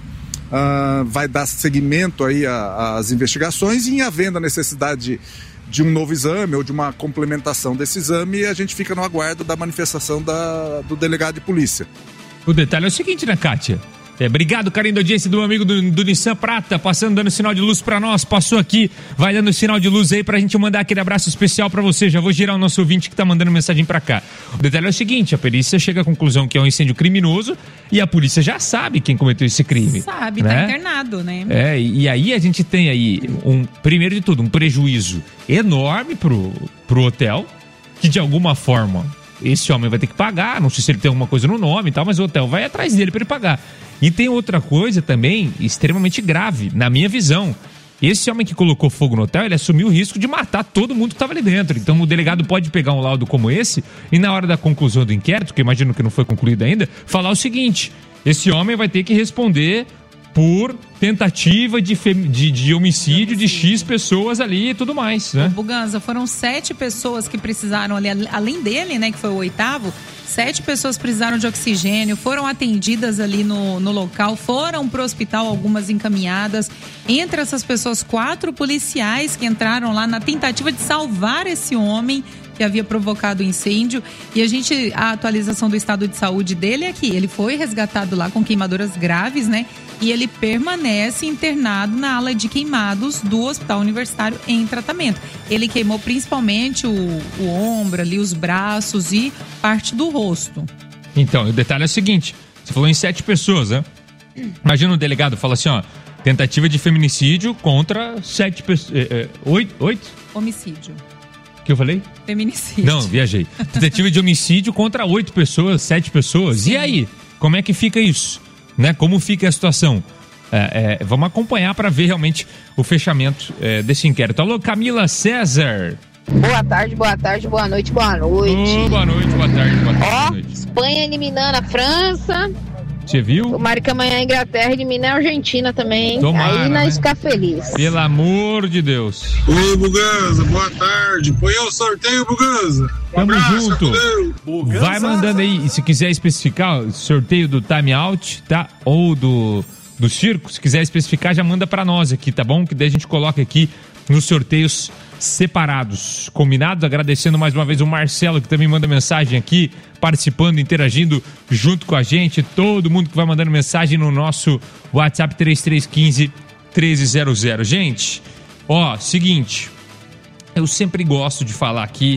Uh, vai dar seguimento aí às investigações e, em havendo a necessidade de, de um novo exame ou de uma complementação desse exame, a gente fica no aguardo da manifestação da, do delegado de polícia. O detalhe é o seguinte, né, Kátia? É, obrigado, carinho da audiência do meu amigo do, do Nissan Prata, passando, dando sinal de luz pra nós, passou aqui, vai dando sinal de luz aí pra gente mandar aquele abraço especial pra você. Já vou girar o nosso ouvinte que tá mandando mensagem pra cá. O detalhe é o seguinte, a perícia chega à conclusão que é um incêndio criminoso e a polícia já sabe quem cometeu esse crime. Sabe, né? Tá internado, né? É, e, e aí a gente tem aí, um, primeiro de tudo, um prejuízo enorme pro, pro hotel, que de alguma forma esse homem vai ter que pagar, não sei se ele tem alguma coisa no nome e tal, mas o hotel vai atrás dele pra ele pagar. E tem outra coisa também extremamente grave, na minha visão. Esse homem que colocou fogo no hotel, ele assumiu o risco de matar todo mundo que estava ali dentro. Então o delegado pode pegar um laudo como esse e na hora da conclusão do inquérito, que eu imagino que não foi concluído ainda, falar o seguinte: esse homem vai ter que responder por tentativa de, fem... de, de homicídio de X pessoas ali e tudo mais, né? Buganza, foram sete pessoas que precisaram ali, além dele, né, que foi o oitavo, sete pessoas precisaram de oxigênio, foram atendidas ali no, no local, foram pro hospital, algumas encaminhadas. Entre essas pessoas, quatro policiais que entraram lá na tentativa de salvar esse homem que havia provocado o incêndio. E a gente, a atualização do estado de saúde dele é que ele foi resgatado lá com queimaduras graves, né? E ele permanece internado na ala de queimados do Hospital Universitário em tratamento. Ele queimou principalmente o, o ombro ali, os braços e parte do rosto. Então, o detalhe é o seguinte, você falou em sete pessoas, né? Imagina o delegado fala assim, ó, tentativa de feminicídio contra sete pessoas, é, é, oito, oito? Homicídio. O que eu falei? Feminicídio. Não, viajei. Tentativa de homicídio contra oito pessoas, sete pessoas. Sim. E aí? Como é que fica isso? Né? Como fica a situação? É, é, vamos acompanhar para ver realmente o fechamento é, desse inquérito. Alô, Camila César. Boa tarde, boa tarde, boa noite, boa noite. Oh, boa noite, boa tarde, boa tarde. Ó, boa noite. Espanha eliminando a França. Você viu? Tomara que amanhã a Inglaterra elimine a Argentina também, hein? Tomara, Aí nós né? ficar felizes. Pelo amor de Deus. Oi, Buganza, boa tarde. Põe o sorteio, Buganza. Um Tamo abraço, junto. fudeu. Vai mandando aí, se quiser especificar o sorteio do time out, tá? Ou do, do circo, se quiser especificar, já manda pra nós aqui, tá bom? Que daí a gente coloca aqui nos sorteios separados. Combinado? Agradecendo mais uma vez o Marcelo, que também manda mensagem aqui, participando, interagindo junto com a gente. Todo mundo que vai mandando mensagem no nosso WhatsApp três três um cinco, um três zero zero. Gente, ó, seguinte, eu sempre gosto de falar aqui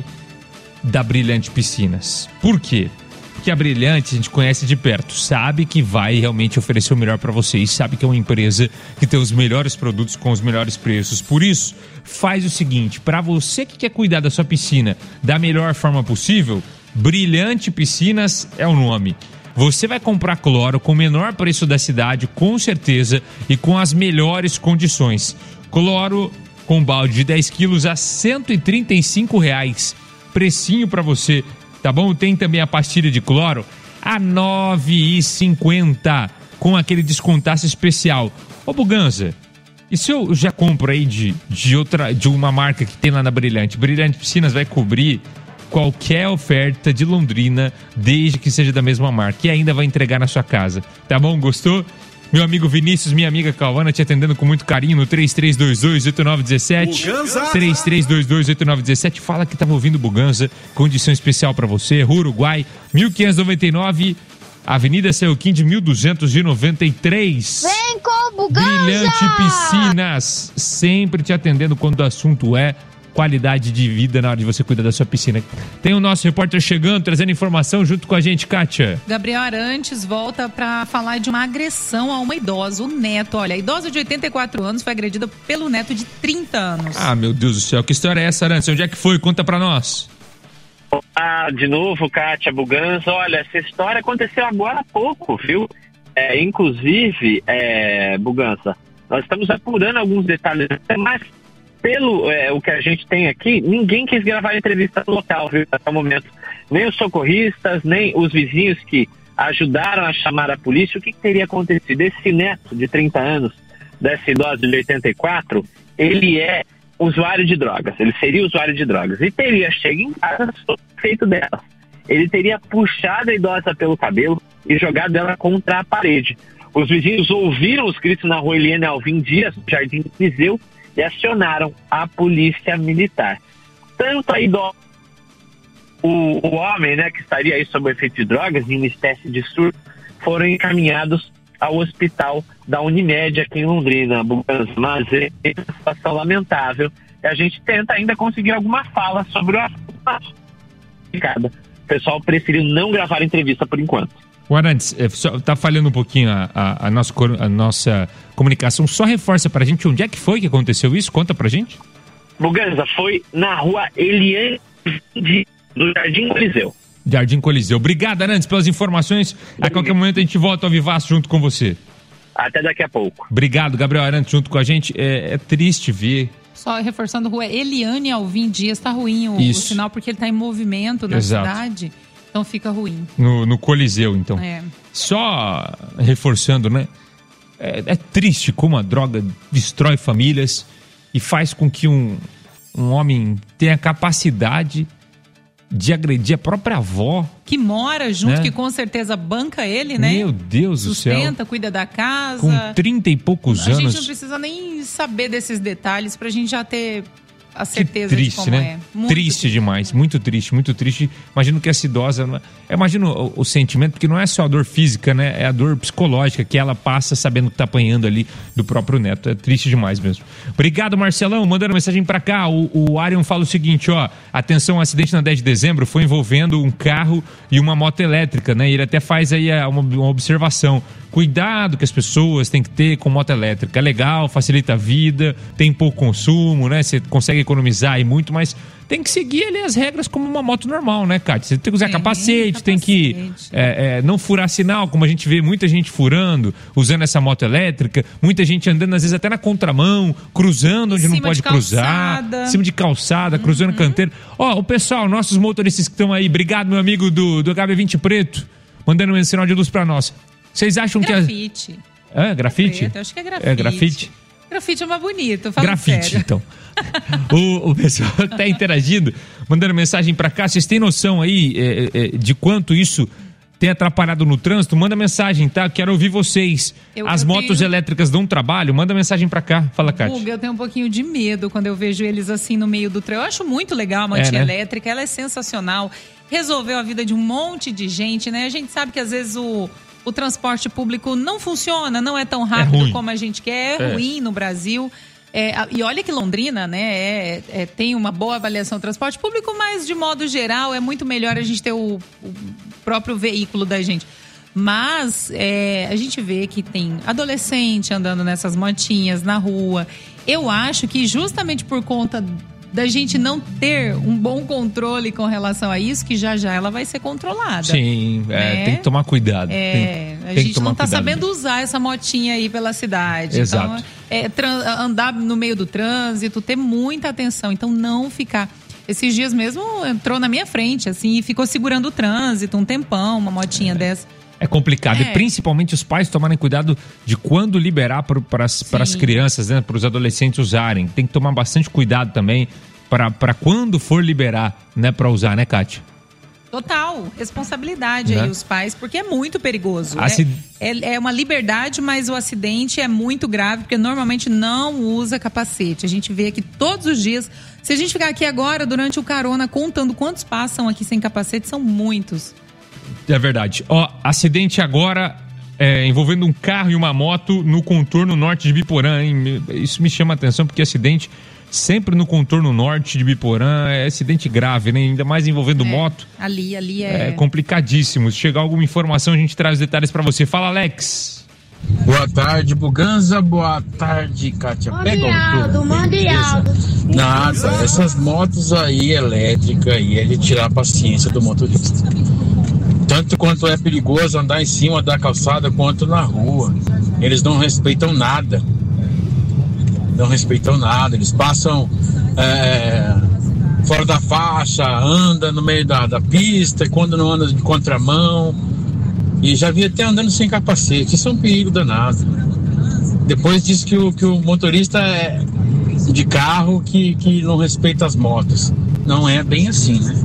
da Brilhante Piscinas. Por quê? Porque a Brilhante a gente conhece de perto, sabe que vai realmente oferecer o melhor para vocês, sabe que é uma empresa que tem os melhores produtos com os melhores preços. Por isso, faz o seguinte, para você que quer cuidar da sua piscina da melhor forma possível, Brilhante Piscinas é o nome. Você vai comprar cloro com o menor preço da cidade, com certeza, e com as melhores condições. Cloro com balde de dez quilos a cento e trinta e cinco reais. Precinho para você, tá bom? Tem também a pastilha de cloro a nove reais e cinquenta centavos, com aquele descontaço especial. Ô Buganza, e se eu já compro aí de, de, outra, de uma marca que tem lá na Brilhante? Brilhante Piscinas vai cobrir qualquer oferta de Londrina, desde que seja da mesma marca, e ainda vai entregar na sua casa, tá bom? Gostou? Meu amigo Vinícius, minha amiga Cauana te atendendo com muito carinho no três três dois dois, oito nove um sete. três três dois dois, oito nove um sete. Fala que tava ouvindo Buganza. Condição especial pra você. Rua Uruguai, mil quinhentos e noventa e nove, Avenida Seuquim de mil duzentos e noventa e três. Vem com o Buganza! Brilhante Piscinas, sempre te atendendo quando o assunto é qualidade de vida na hora de você cuidar da sua piscina. Tem o nosso repórter chegando, trazendo informação junto com a gente, Kátia. Gabriel Arantes volta para falar de uma agressão a uma idosa, o neto. Olha, a idosa de oitenta e quatro anos foi agredida pelo neto de trinta anos. Ah, meu Deus do céu, que história é essa, Arantes? Onde é que foi? Conta pra nós. Ah, de novo, Kátia, Buganza. Olha, essa história aconteceu agora há pouco, viu? É, inclusive, é, Buganza, nós estamos apurando alguns detalhes, mas pelo é, o que a gente tem aqui, ninguém quis gravar a entrevista no local, viu, até o momento. Nem os socorristas, nem os vizinhos que ajudaram a chamar a polícia. O que, que teria acontecido? Esse neto de trinta anos, dessa idosa de oitenta e quatro, ele é usuário de drogas, ele seria usuário de drogas, e teria chegado em casa feito dela. Ele teria puxado a idosa pelo cabelo e jogado ela contra a parede. Os vizinhos ouviram os gritos na rua Eliane Alvim Dias, no Jardim do Viseu, e acionaram a polícia militar. Tanto a idosa, o, o homem, né, que estaria aí sob o efeito de drogas, em uma espécie de surto, foram encaminhados ao hospital da Unimed aqui em Londrina, mas é uma situação lamentável. E a gente tenta ainda conseguir alguma fala sobre o assunto. O pessoal preferiu não gravar a entrevista por enquanto. O Arantes, tá falhando um pouquinho a, a, a, nossa, a nossa comunicação. Só reforça pra gente onde é que foi que aconteceu isso? Conta pra gente. Buganza, foi na rua Eliane do Jardim Coliseu. Jardim Coliseu. Obrigado, Arantes, pelas informações. A qualquer momento a gente volta ao Vivaço junto com você. Até daqui a pouco. Obrigado, Gabriel Arantes, junto com a gente. É, é triste ver. Só reforçando, rua Eliane Alvim Dias, tá ruim o, o sinal porque ele tá em movimento na Exato. cidade. Então fica ruim. No, no Coliseu, então. É. Só reforçando, né? É, é triste como a droga destrói famílias e faz com que um, um homem tenha capacidade de agredir a própria avó. Que mora junto, né? Que com certeza banca ele, né? Meu Deus do céu. Sustenta, cuida da casa. Com trinta e poucos a anos. A gente não precisa nem saber desses detalhes pra gente já ter a certeza que triste, de como né? é. Muito triste, triste demais, muito triste, muito triste. Imagino que essa idosa, imagino o, o sentimento, porque não é só a dor física, né? É a dor psicológica que ela passa sabendo que tá apanhando ali do próprio neto. É triste demais mesmo. Obrigado, Marcelão, mandando mensagem pra cá. O, o Arion fala o seguinte, ó, atenção, um acidente na dez de dezembro foi envolvendo um carro e uma moto elétrica, né? E ele até faz aí uma, uma observação. Cuidado que as pessoas têm que ter com moto elétrica. É legal, facilita a vida, tem pouco consumo, né? Você consegue economizar aí muito, mas tem que seguir ali as regras como uma moto normal, né, Kátia? Você tem que usar tem, capacete, capacete, tem que é, é, não furar sinal, como a gente vê muita gente furando, usando essa moto elétrica, muita gente andando às vezes até na contramão, cruzando onde não pode cruzar, em cima de calçada, uhum. cruzando canteiro. Ó, o pessoal, nossos motoristas que estão aí, obrigado, meu amigo do, do H B vinte Preto, mandando um sinal de luz pra nós. Vocês acham grafite. que... É, é grafite? Preto, eu acho que é grafite. É grafite? Grafite é mais bonito, fala Grafite, sério. então. o, o pessoal tá interagindo, mandando mensagem pra cá. Vocês têm noção aí é, é, de quanto isso tem atrapalhado no trânsito? Manda mensagem, tá? Quero ouvir vocês. Eu- As eu motos tenho- elétricas dão trabalho? Manda mensagem pra cá. Fala, Cátia. Guga, eu tenho um pouquinho de medo quando eu vejo eles assim no meio do trem. Eu acho muito legal a motinha É, né? elétrica, ela é sensacional. Resolveu a vida de um monte de gente, né? A gente sabe que às vezes o, o transporte público não funciona, não é tão rápido ruim. como a gente quer, é, É. ruim no Brasil. É, a- e olha que Londrina, né, é- é- tem uma boa avaliação do transporte público, mas de modo geral é muito melhor a gente ter o, o próprio veículo da gente. Mas é, a gente vê que tem adolescente andando nessas motinhas na rua. Eu acho que justamente por conta da gente não ter um bom controle com relação a isso, que já já ela vai ser controlada. Sim, é, né? tem que tomar cuidado. É, tem, a tem que gente tomar não tá cuidado sabendo mesmo. usar essa motinha aí pela cidade. Exato. Então, é, tran- andar no meio do trânsito, ter muita atenção. Então, não ficar... Esses dias mesmo entrou na minha frente, assim, e ficou segurando o trânsito um tempão, uma motinha dessa. É complicado. É. E principalmente os pais tomarem cuidado de quando liberar para as crianças, né, para os adolescentes usarem. Tem que tomar bastante cuidado também para quando for liberar, né, para usar, né, Cátia? Total, responsabilidade Né? aí os pais, porque é muito perigoso. Acid- É, é, é uma liberdade, mas o acidente é muito grave, porque normalmente não usa capacete. A gente vê aqui todos os dias. Se a gente ficar aqui agora, durante o carona, contando quantos passam aqui sem capacete, são muitos. É verdade. Ó, acidente agora é, envolvendo um carro e uma moto no contorno norte de Biporã, hein? Me- Isso me chama a atenção, porque acidente sempre no contorno norte de Biporã é acidente grave, né? Ainda mais envolvendo moto. Ali, ali É é... complicadíssimo. Se chegar alguma informação, a gente traz os detalhes pra você. Fala, Alex. Boa tarde, Buganza. Boa tarde, Kátia. Pega o tubo. Nada, essas motos aí elétricas aí é de tirar a paciência do motorista. Tanto quanto é perigoso andar em cima da calçada quanto na rua. Eles não respeitam nada. Não respeitam nada. Eles passam é, fora da faixa, anda no meio da, da pista, quando não anda de contramão. E já vi até andando sem capacete. Isso é um perigo danado. Depois diz que o, que o motorista é de carro que, que não respeita as motos. Não é bem assim, né?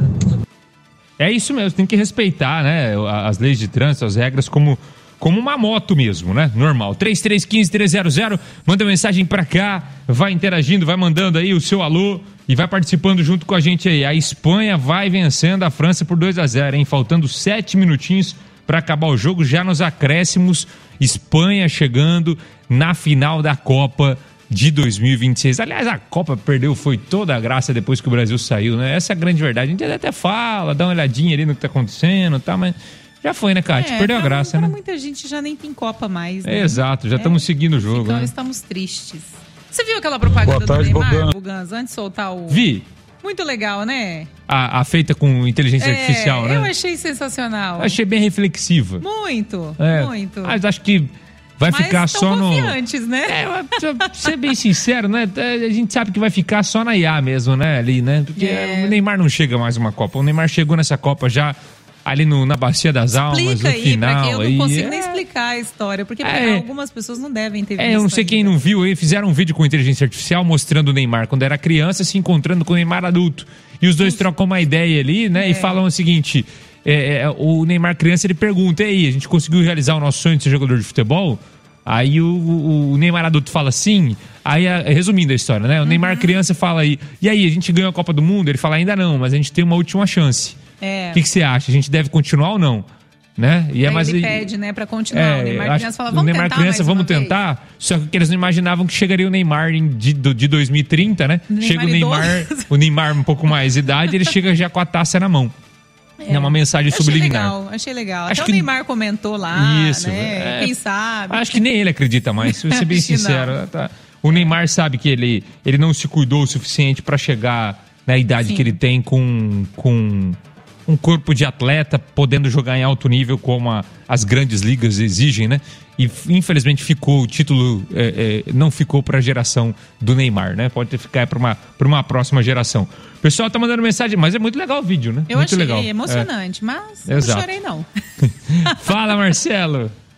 É isso mesmo, tem que respeitar, né, as leis de trânsito, as regras, como, como uma moto mesmo, né? Normal. três três um cinco, três zero zero, manda mensagem pra cá, vai interagindo, vai mandando aí o seu alô e vai participando junto com a gente aí. A Espanha vai vencendo a França por dois a zero, hein? Faltando sete minutinhos pra acabar o jogo, já nos acréscimos. Espanha chegando na final da Copa de dois mil e vinte e seis. Aliás, a Copa perdeu, foi toda a graça depois que o Brasil saiu, né? Essa é a grande verdade. A gente até fala, dá uma olhadinha ali no que tá acontecendo e tal, mas já foi, né, Cátia? É, Perdeu a pra- graça, pra né? muita gente já nem tem Copa mais, né? É, exato, já estamos seguindo o jogo, Então né? estamos tristes. Você viu aquela propaganda Boa tarde, do Neymar, Bogdan. Buganza, antes de soltar o... Vi. Muito legal, né? A, a feita com inteligência É, artificial, né? Eu achei sensacional. Achei bem reflexiva. Muito, É, muito. Mas acho que vai Mas ficar tão só no... confiantes, né? É, pra ser bem sincero, né? A gente sabe que vai ficar só na I A mesmo, né? Ali, né? Porque É. o Neymar não chega mais uma Copa. O Neymar chegou nessa Copa já ali no, na Bacia das Almas, Explica no aí, final. pra quem eu não aí. consigo É. nem explicar a história, porque É. algumas pessoas não devem ter visto. É, eu não sei quem não viu aí, fizeram um vídeo com inteligência artificial mostrando o Neymar quando era criança se encontrando com o Neymar adulto. E os dois trocam uma ideia ali, né? É. E falam o seguinte: é, é, o Neymar criança ele pergunta, e aí, a gente conseguiu realizar o nosso sonho de ser jogador de futebol? Aí o, o- o Neymar adulto fala sim. Aí, a- resumindo a história, né? O Neymar criança fala aí, e aí, a gente ganhou a Copa do Mundo? Ele fala, ainda não, mas a gente tem uma última chance. É. O que, que você acha? A gente deve continuar ou não? Né? E é Aí mais ele pede, né, pra continuar. é, o Neymar acho criança fala, que vamos o Neymar tentar criança, mais vamos uma vez?" tentar. Só que eles não imaginavam que chegaria o Neymar em, de, do- de dois mil e trinta, né? Neymar Chega o Neymar, idoso. o Neymar um pouco mais de idade, ele chega já com a taça na mão. É, uma mensagem Achei subliminar. legal, achei legal. Acho Até que- o Neymar comentou lá, Isso, né? é. Quem sabe. Acho que nem ele acredita mais, se eu ser bem Acho que sincero. não. Tá? O Neymar sabe que ele, ele não se cuidou o suficiente para chegar na idade Sim. que ele tem com, com um corpo de atleta, podendo jogar em alto nível como a- as grandes ligas exigem, né? E f- infelizmente ficou o título, é, é, não ficou para a geração do Neymar, né? Pode ter ficar para uma, pra uma próxima geração. O pessoal tá mandando mensagem, mas é muito legal o vídeo, né? Eu muito achei legal. emocionante, mas Exato. não chorei não. É. Fala, Marcelo.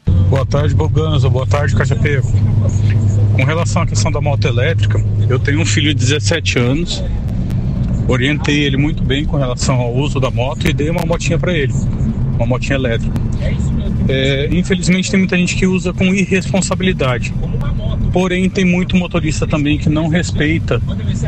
Boa tarde, Boganza. Boa tarde, Cachapeco. Com relação à questão da moto elétrica, eu tenho um filho de dezessete anos, orientei ele muito bem com relação ao uso da moto e dei uma motinha para ele, uma motinha elétrica. É, infelizmente tem muita gente que usa com irresponsabilidade, porém tem muito motorista também que não respeita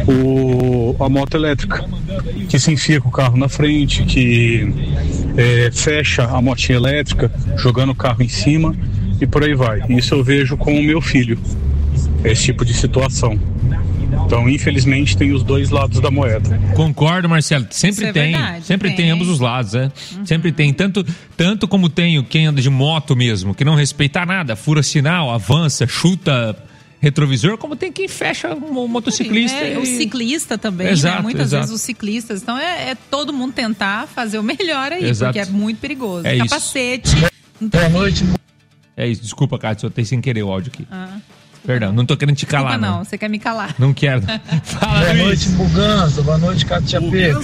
o, a moto elétrica, que se enfia com o carro na frente, que é, fecha a motinha elétrica jogando o carro em cima e por aí vai. Isso eu vejo com o meu filho, esse tipo de situação. Então, infelizmente, tem os dois lados da moeda. Concordo, Marcelo. Sempre Isso tem. é verdade, sempre tem. tem ambos os lados, né? Uhum. Sempre tem. Tanto, tanto como tem quem anda de moto mesmo, que não respeita nada, fura sinal, avança, chuta retrovisor, como tem quem fecha o motociclista. É, e... O ciclista também, exato, né? Muitas exato. vezes os ciclistas. Então, é, é todo mundo tentar fazer o melhor aí, Exato. porque é muito perigoso. É isso. Capacete. Boa noite. É isso. Desculpa, Cátia, eu tenho sem querer o áudio aqui. Ah. Perdão, não tô querendo te calar, Desculpa, não. não. Você quer me calar. Não quero. Fala, Boa Luiz. noite, Buganza. Boa noite, Cátia P.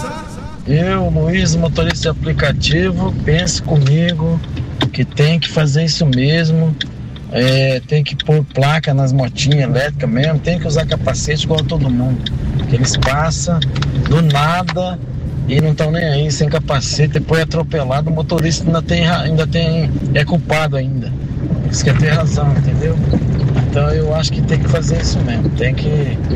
Eu, Luiz, motorista de aplicativo, pense comigo que tem que fazer isso mesmo. É, tem que pôr placa nas motinhas elétricas mesmo, tem que usar capacete igual todo mundo. Que eles passam do nada e não estão nem aí, sem capacete, depois é atropelado, o motorista ainda tem, ainda tem é culpado ainda. Isso quer ter razão, entendeu? Então eu acho que tem que fazer isso mesmo, tem que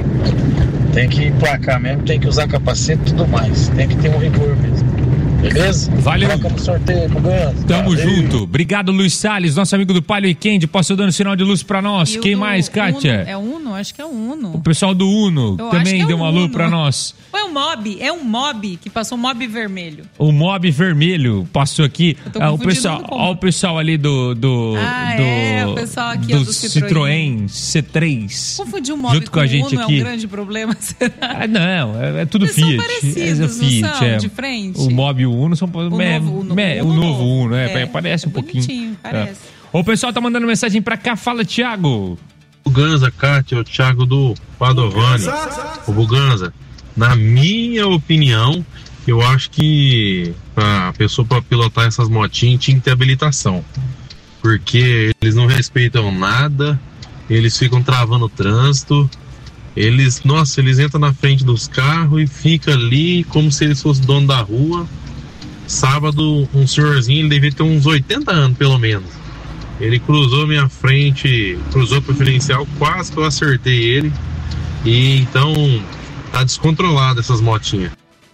tem que placar mesmo, tem que usar capacete e tudo mais, tem que ter um rigor mesmo. Beleza? Valeu. Coloca no sorteio, Buganza. Tamo Valeu. junto. Obrigado, Luiz Salles, nosso amigo do Palio Weekend. Passou dando sinal de luz pra nós. E o Quem do mais, Kátia? Uno, é Uno? Acho que é Uno. O pessoal do Uno Eu acho também que é deu o um alô Uno. pra nós. Ou é um mob? É um mob que passou um mob vermelho. O Mob Vermelho passou aqui. Eu tô Ah, o confundindo pessoal, com- ó, o pessoal ali do do Ah, do, é, o pessoal aqui, do ó, do Citroën. C três. Confundir um mob junto com com a gente Uno aqui. é um grande problema, será? Ah, não, é, é tudo Eles Fiat. são parecidos, é Fiat, não são? é. De frente? O Mob e o Uno são O me- novo Uno, me- o o Uno novo novo. Uno, é, É, parece um pouquinho. bonitinho, parece. É. O pessoal tá mandando mensagem pra cá, fala, Thiago. Buganza, Kátia, o Thiago do Padovani. O Buganza, na minha opinião, eu acho que a pessoa para pilotar essas motinhas tinha que ter habilitação. Porque eles não respeitam nada, eles ficam travando o trânsito, eles, nossa, eles entram na frente dos carros e ficam ali como se eles fossem dono da rua. Sábado, um senhorzinho, ele devia ter uns oitenta anos pelo menos. Ele cruzou minha frente, cruzou pro preferencial, quase que eu acertei ele. E então tá descontrolado essas motinhas.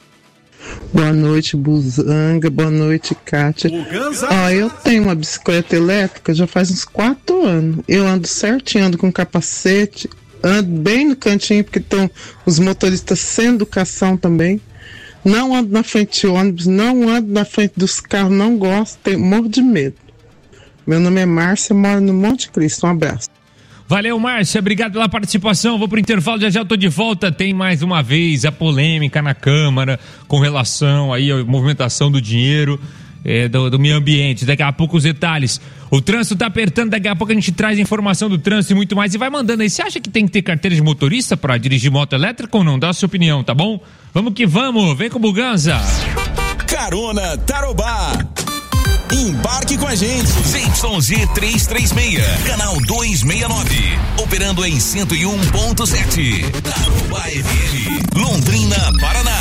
Boa noite, Buzanga. Boa noite, Kátia. Ó, eu tenho uma bicicleta elétrica já faz uns quatro anos. Eu ando certinho, ando com capacete, ando bem no cantinho, porque estão os motoristas sem educação também. Não ando na frente de ônibus, não ando na frente dos carros, não gosto, tenho, morro de medo. Meu nome é Márcia, moro no Monte Cristo. Um abraço. Valeu, Márcia, obrigado pela participação. Vou pro intervalo, já já eu tô de volta. Tem mais uma vez a polêmica na Câmara com relação aí à movimentação do dinheiro é, do, do meio ambiente. Daqui a pouco os detalhes. O trânsito tá apertando, daqui a pouco a gente traz informação do trânsito e muito mais. E vai mandando aí. Você acha que tem que ter carteira de motorista pra dirigir moto elétrica ou não? Dá a sua opinião, tá bom? Vamos que vamos, vem com o Buganza. Carona Tarobá. Embarque com a gente. Z Y Z trezentos e trinta e seis, canal duzentos e sessenta e nove. Operando em cento e um ponto sete. Tarobá F M, Londrina, Paraná.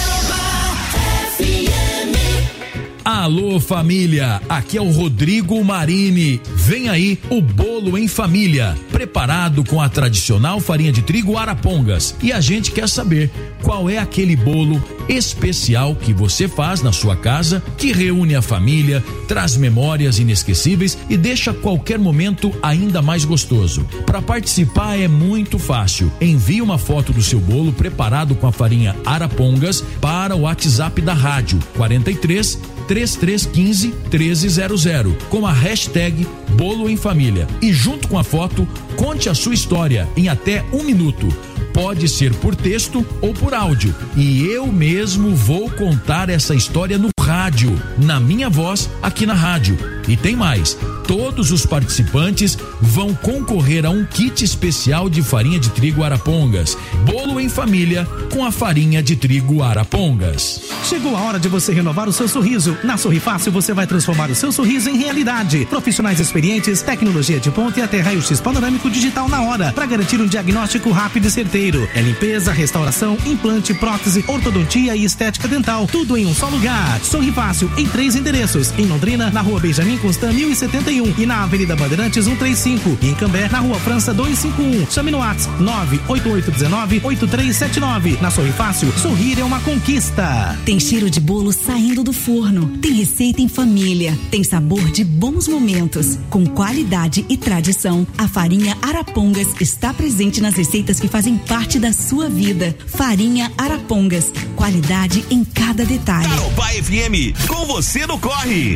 Alô família, aqui é o Rodrigo Marini. Vem aí o bolo em família, preparado com a tradicional farinha de trigo Arapongas. E a gente quer saber qual é aquele bolo especial que você faz na sua casa, que reúne a família, traz memórias inesquecíveis e deixa qualquer momento ainda mais gostoso. Para participar é muito fácil. Envie uma foto do seu bolo preparado com a farinha Arapongas para o WhatsApp da rádio quarenta e três, trinta e três quinze, treze zero zero com a hashtag Bolo em Família. E junto com a foto, conte a sua história em até um minuto. Pode ser por texto ou por áudio. E eu mesmo vou contar essa história no rádio, na minha voz, aqui na rádio. E tem mais. Todos os participantes vão concorrer a um kit especial de farinha de trigo Arapongas. Bolo em família com a farinha de trigo Arapongas. Chegou a hora de você renovar o seu sorriso. Na Sorri Fácil você vai transformar o seu sorriso em realidade. Profissionais experientes, tecnologia de ponta e até raio-x panorâmico digital na hora, para garantir um diagnóstico rápido e certeiro. É limpeza, restauração, implante, prótese, ortodontia e estética dental. Tudo em um só lugar. Sorri Fácil em três endereços. Em Londrina, na Rua Benjamin Constant mil e setenta e um e na Avenida Bandeirantes cento e trinta e cinco. E em Cambé, na Rua França duzentos e cinquenta e um. Chame no WhatsApp nove oito oito um nove oito três sete nove. Na Sorri Fácil, sorrir é uma conquista. Tem cheiro de bolo saindo do forno. Tem receita em família. Tem sabor de bons momentos. Com qualidade e tradição, a farinha Arapongas está presente nas receitas que fazem parte da sua vida. Farinha Arapongas. Qualidade em cada detalhe. Tarobá F M, com você no corre.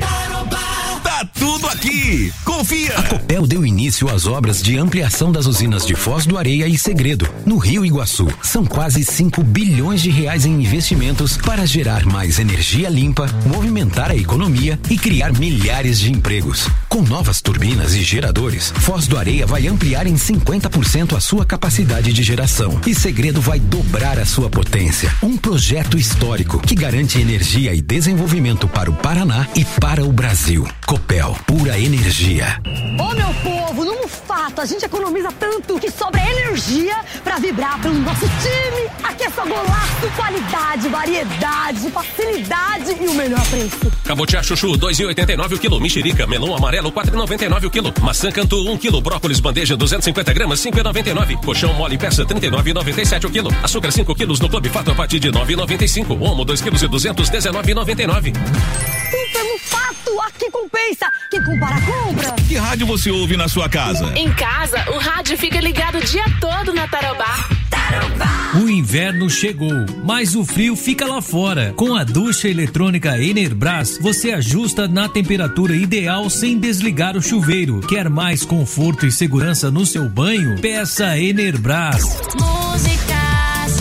Tá tudo aqui. Confia. A Copel deu início às obras de ampliação das usinas de Foz do Areia e Segredo, no Rio Iguaçu. São quase cinco bilhões de reais em investimentos para gerar mais energia limpa, movimentar a economia e criar milhares de empregos. Com novas turbinas e geradores, Foz do Areia vai ampliar em cinquenta por cento a sua capacidade de geração e Segredo vai dobrar a sua potência. Um projeto histórico que garante energia e desenvolvimento para o Paraná e para o Brasil. Copel, pura energia. Ô meu povo, num fato, a gente economiza tanto que sobra energia pra vibrar pelo nosso time. Aqui é só golaço, qualidade, variedade, facilidade e o melhor preço. Cabotiá chuchu, dois e oitenta e nove o quilo. Mexerica, melão amarelo, quatro e noventa e nove o quilo. Maçã cantu, um quilo. Brócolis bandeja, duzentos e cinquenta gramas, cinco e noventa e nove. Colchão mole peça, trinta e nove e noventa e sete o quilo. Açúcar, cinco quilos no Clube Fato a partir de nove e noventa e cinco. Omo, dois quilos e duzentos, dezenove e noventa e nove. Super Mufato, aqui compensa. Quem compara, compra. Que rádio você ouve na sua casa? Em casa, o rádio fica ligado o dia todo na Tarobá. Tarobá. O inverno chegou, mas o frio fica lá fora. Com a ducha eletrônica Enerbrás, você ajusta na temperatura ideal sem desligar o chuveiro. Quer mais conforto e segurança no seu banho? Peça Enerbrás. Músicas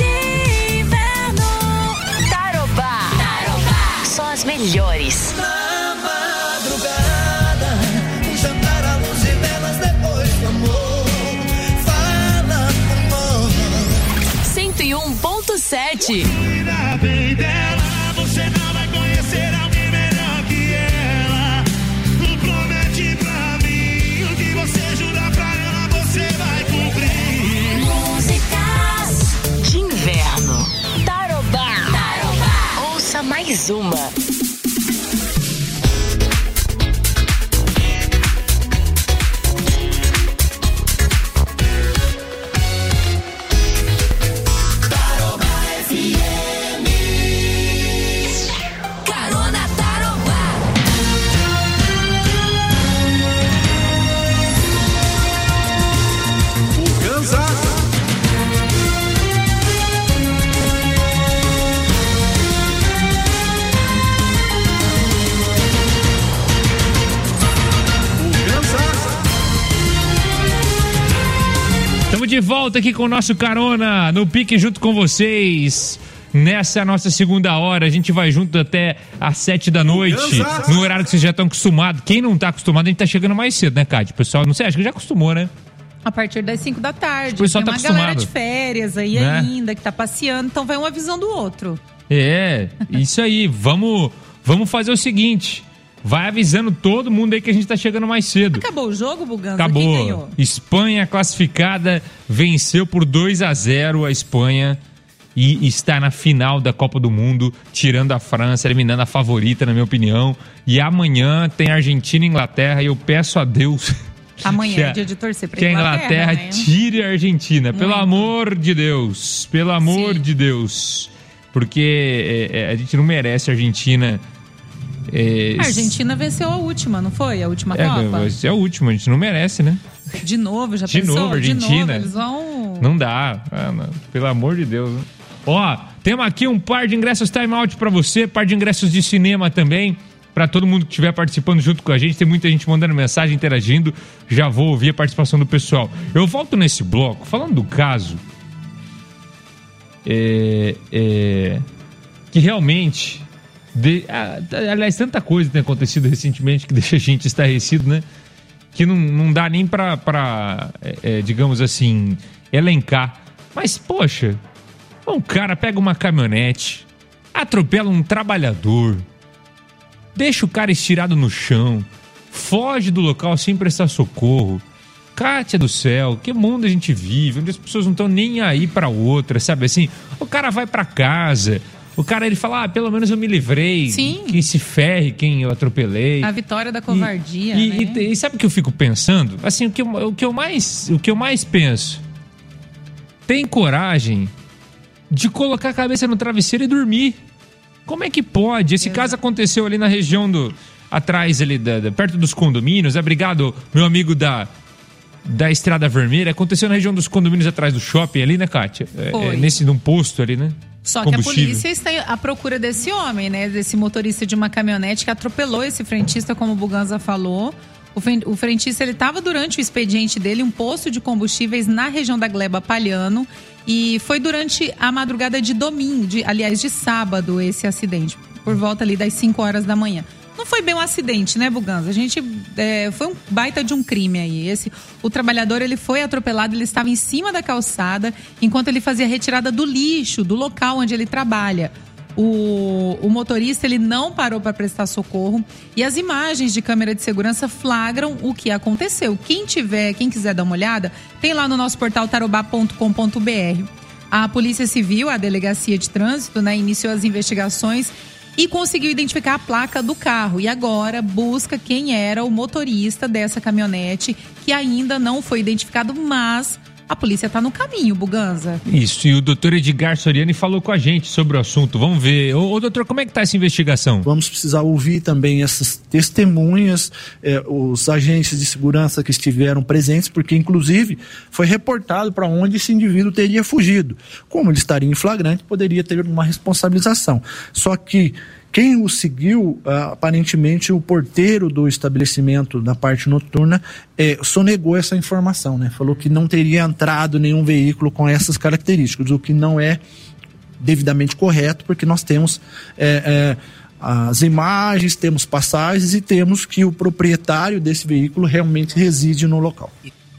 de inverno. Tarobá. Tarobá. Só as melhores. Na madrugada, um jantar à luz de velas depois do amor. Fala amor. cento e um ponto sete. Cuida bem dela, você não vai conhecer alguém melhor que ela. Não promete pra mim o que você jura pra ela, você vai cumprir. Músicas de inverno. Tarobá. Tarobá. Ouça mais uma. Estamos de volta aqui com o nosso Carona no Pique junto com vocês. Nessa nossa segunda hora, a gente vai junto até às sete da noite, no horário que vocês já estão acostumados. Quem não tá acostumado, a gente tá chegando mais cedo, né, Cátia? O pessoal, não sei, acho que já acostumou, né? A partir das cinco da tarde. O pessoal tem tá uma galera acostumado. de férias aí Né? ainda, que tá passeando, então vai um avisando o outro. É, isso aí. Vamos, vamos fazer o seguinte. Vai avisando todo mundo aí que a gente tá chegando mais cedo. Acabou o jogo, Buganza? Acabou. Quem ganhou? Espanha classificada, venceu por dois a zero a Espanha e está na final da Copa do Mundo, tirando a França, eliminando a favorita, na minha opinião. E amanhã tem Argentina e Inglaterra e eu peço a Deus Amanhã que é a- dia de torcer pra que a Inglaterra, Inglaterra né? tire a Argentina. Pelo Muito. amor de Deus. Pelo amor de Deus. Porque é, é, a gente não merece a Argentina. É, A Argentina venceu a última, não foi? A última é, Copa? esse é o último, a gente não merece, né? De novo, já De pensou? novo, Argentina. De novo, eles vão... Não dá. Ah, não. Pelo amor de Deus. né? Ó, temos aqui um par de ingressos time out pra você, par de ingressos de cinema também, pra todo mundo que estiver participando junto com a gente. Tem muita gente mandando mensagem, interagindo. Já vou ouvir a participação do pessoal. Eu volto nesse bloco, falando do caso, é, é, que realmente De, ah, aliás, tanta coisa tem acontecido recentemente que deixa a gente estarrecido, né? Que não, não dá nem pra, pra é, digamos assim, elencar. Mas, poxa, um cara pega uma caminhonete, atropela um trabalhador, deixa o cara estirado no chão, foge do local sem prestar socorro. Kátia do céu, que mundo a gente vive, onde as pessoas não estão nem aí pra outra, sabe assim? O cara vai pra casa, o cara ele fala, ah, pelo menos eu me livrei. Sim. Que se ferre quem eu atropelei. A vitória da covardia, e, né? E, e sabe o que eu fico pensando? Assim, o que eu, o que eu mais, o que eu mais penso, tem coragem de colocar a cabeça no travesseiro e dormir. Como é que pode? Esse Exato. Caso aconteceu ali na região do, atrás ali, da, da, perto dos condomínios. Obrigado, meu amigo da... da Estrada Vermelha, aconteceu na região dos condomínios atrás do shopping ali, né, Kátia? É, é, nesse, num posto ali, né? Só que a polícia está à procura desse homem, né? Desse motorista de uma caminhonete que atropelou esse frentista, como o Buganza falou. O frentista, ele estava durante o expediente dele, um posto de combustíveis na região da Gleba Palhano. E foi durante a madrugada de domingo, de, aliás, de sábado, esse acidente. Por volta ali das cinco horas da manhã. Não foi bem um acidente, né, Buganza? A gente, é, foi um baita de um crime aí. Esse, o trabalhador, ele foi atropelado, ele estava em cima da calçada, enquanto ele fazia a retirada do lixo, do local onde ele trabalha. O, o motorista, ele não parou para prestar socorro e as imagens de câmera de segurança flagram o que aconteceu. Quem tiver, quem quiser dar uma olhada, tem lá no nosso portal tarobá ponto com ponto br. A Polícia Civil, a Delegacia de Trânsito, né, iniciou as investigações e conseguiu identificar a placa do carro. E agora busca quem era o motorista dessa caminhonete, que ainda não foi identificado, mas a polícia está no caminho, Buganza. Isso, e o doutor Edgar Soriani falou com a gente sobre o assunto. Vamos ver. Ô, ô doutor, como é que está essa investigação? Vamos precisar ouvir também essas testemunhas, eh, os agentes de segurança que estiveram presentes, porque inclusive foi reportado para onde esse indivíduo teria fugido. Como ele estaria em flagrante, poderia ter uma responsabilização. Só que quem o seguiu, aparentemente o porteiro do estabelecimento na parte noturna, é, sonegou essa informação, né? Falou que não teria entrado nenhum veículo com essas características, o que não é devidamente correto, porque nós temos é, é, as imagens, temos passagens e temos que o proprietário desse veículo realmente reside no local.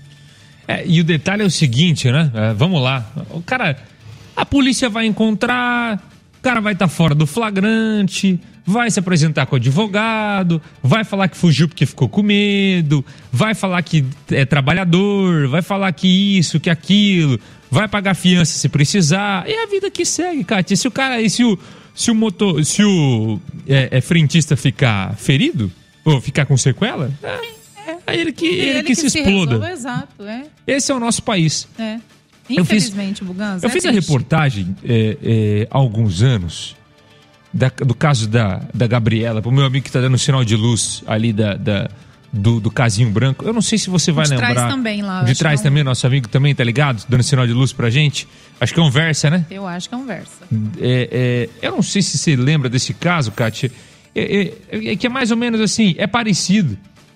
É, e o detalhe é o seguinte, né? É, vamos lá. O cara, a polícia vai encontrar... O cara vai estar tá fora do flagrante, vai se apresentar com o advogado, vai falar que fugiu porque ficou com medo, vai falar que é trabalhador, vai falar que isso, que aquilo, vai pagar fiança se precisar. É a vida que segue, Kátia. Se o cara, se o, se o motor, se o é, é, frentista ficar ferido, ou ficar com sequela, é, é ele que, ele, ele que, que se, se exploda. Resolve, exato, é. Esse é o nosso país. É. Infelizmente, Buganza. Eu fiz, eu fiz a reportagem é, é, há alguns anos da, do caso da, da Gabriela, pro meu amigo que está dando sinal de luz ali da, da, do, do casinho branco. Eu não sei se você vai de lembrar. De trás também lá. De trás também, nosso amigo também, tá ligado? Dando sinal de luz pra gente. Acho que é um Versa, né? Eu acho que é um Versa. É, é, eu não sei se você lembra desse caso, Kátia. É, é, é que é mais ou menos assim, é parecido.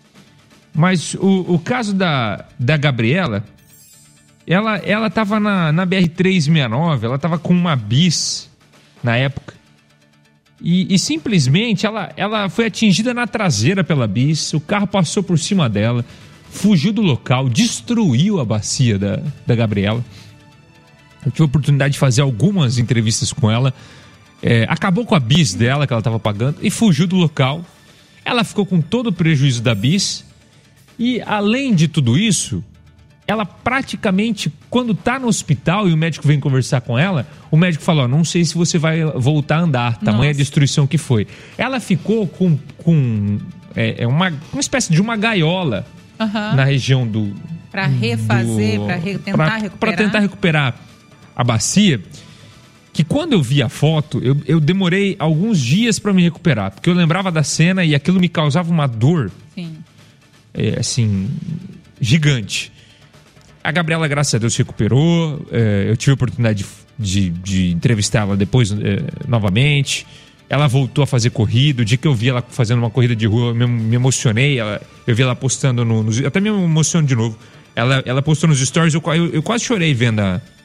Mas o, o caso da, da Gabriela... Ela, ela tava na, na B R trezentos e sessenta e nove, ela tava com uma bis na época. E, e simplesmente ela, ela foi atingida na traseira pela bis, o carro passou por cima dela, fugiu do local, destruiu a bacia da, da Gabriela. Eu tive a oportunidade de fazer algumas entrevistas com ela. É, acabou com a bis dela que ela estava pagando e fugiu do local. Ela ficou com todo o prejuízo da bis. E além de tudo isso... Ela praticamente, quando tá no hospital e o médico vem conversar com ela, o médico falou, não sei se você vai voltar a andar, tamanha a destruição que foi. Ela ficou com, com é, uma, uma espécie de uma gaiola uhum. na região do... Para refazer, para re, tentar pra, recuperar. Para tentar recuperar a bacia, que quando eu vi a foto, eu, eu demorei alguns dias para me recuperar, porque eu lembrava da cena e aquilo me causava uma dor, Sim. É, assim, gigante. A Gabriela, graças a Deus, se recuperou. É, eu tive a oportunidade de, de, de entrevistá-la depois é, novamente. Ela voltou a fazer corrida. O dia que eu vi ela fazendo uma corrida de rua, eu me, me emocionei. Ela, eu vi ela postando no, nos... Até me emociono de novo. Ela, ela postou nos stories, eu, eu, eu quase chorei vendo a,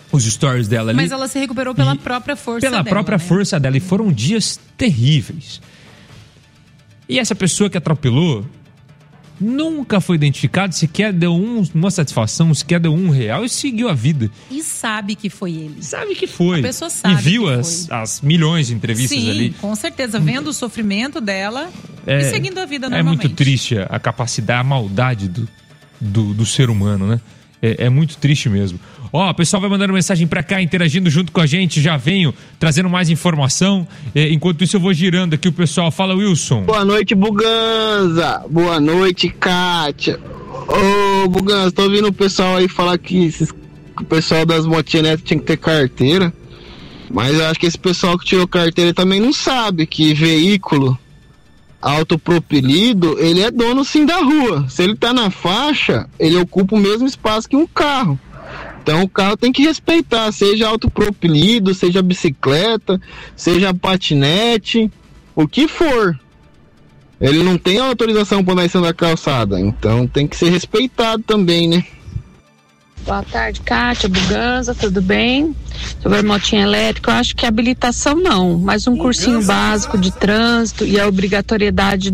os stories dela ali. Mas ela se recuperou pela E própria força Pela dela. própria né? força dela. E foram dias terríveis. E essa pessoa que atropelou nunca foi identificada, sequer deu um, uma satisfação, sequer deu um real e seguiu a vida. E sabe que foi ele. Sabe que foi. A pessoa sabe E viu que as, foi. as milhões de entrevistas Sim, ali. com certeza. Vendo o sofrimento dela É, e seguindo a vida é normalmente. muito triste a capacidade, a maldade do, do, do ser humano, né? É, é muito triste mesmo. Ó, o pessoal vai mandando mensagem pra cá, interagindo junto com a gente. Já venho trazendo mais informação. É, enquanto isso, eu vou girando aqui o pessoal. Fala, Wilson. Boa noite, Buganza. Boa noite, Kátia. Ô, Buganza, tô ouvindo o pessoal aí falar que esses, o pessoal das motinetas tinha que ter carteira. Mas eu acho que esse pessoal que tirou carteira também não sabe que veículo autopropelido, ele é dono sim da rua. Se ele tá na faixa, ele ocupa o mesmo espaço que um carro. Então o carro tem que respeitar, seja autopropelido, seja bicicleta, seja patinete, o que for. Ele não tem autorização para andar em cima da calçada, então tem que ser respeitado também, né? Boa tarde, Kátia, Buganza, tudo bem? Sobre a motinha elétrica, eu acho que habilitação não, mas um cursinho básico de trânsito e a obrigatoriedade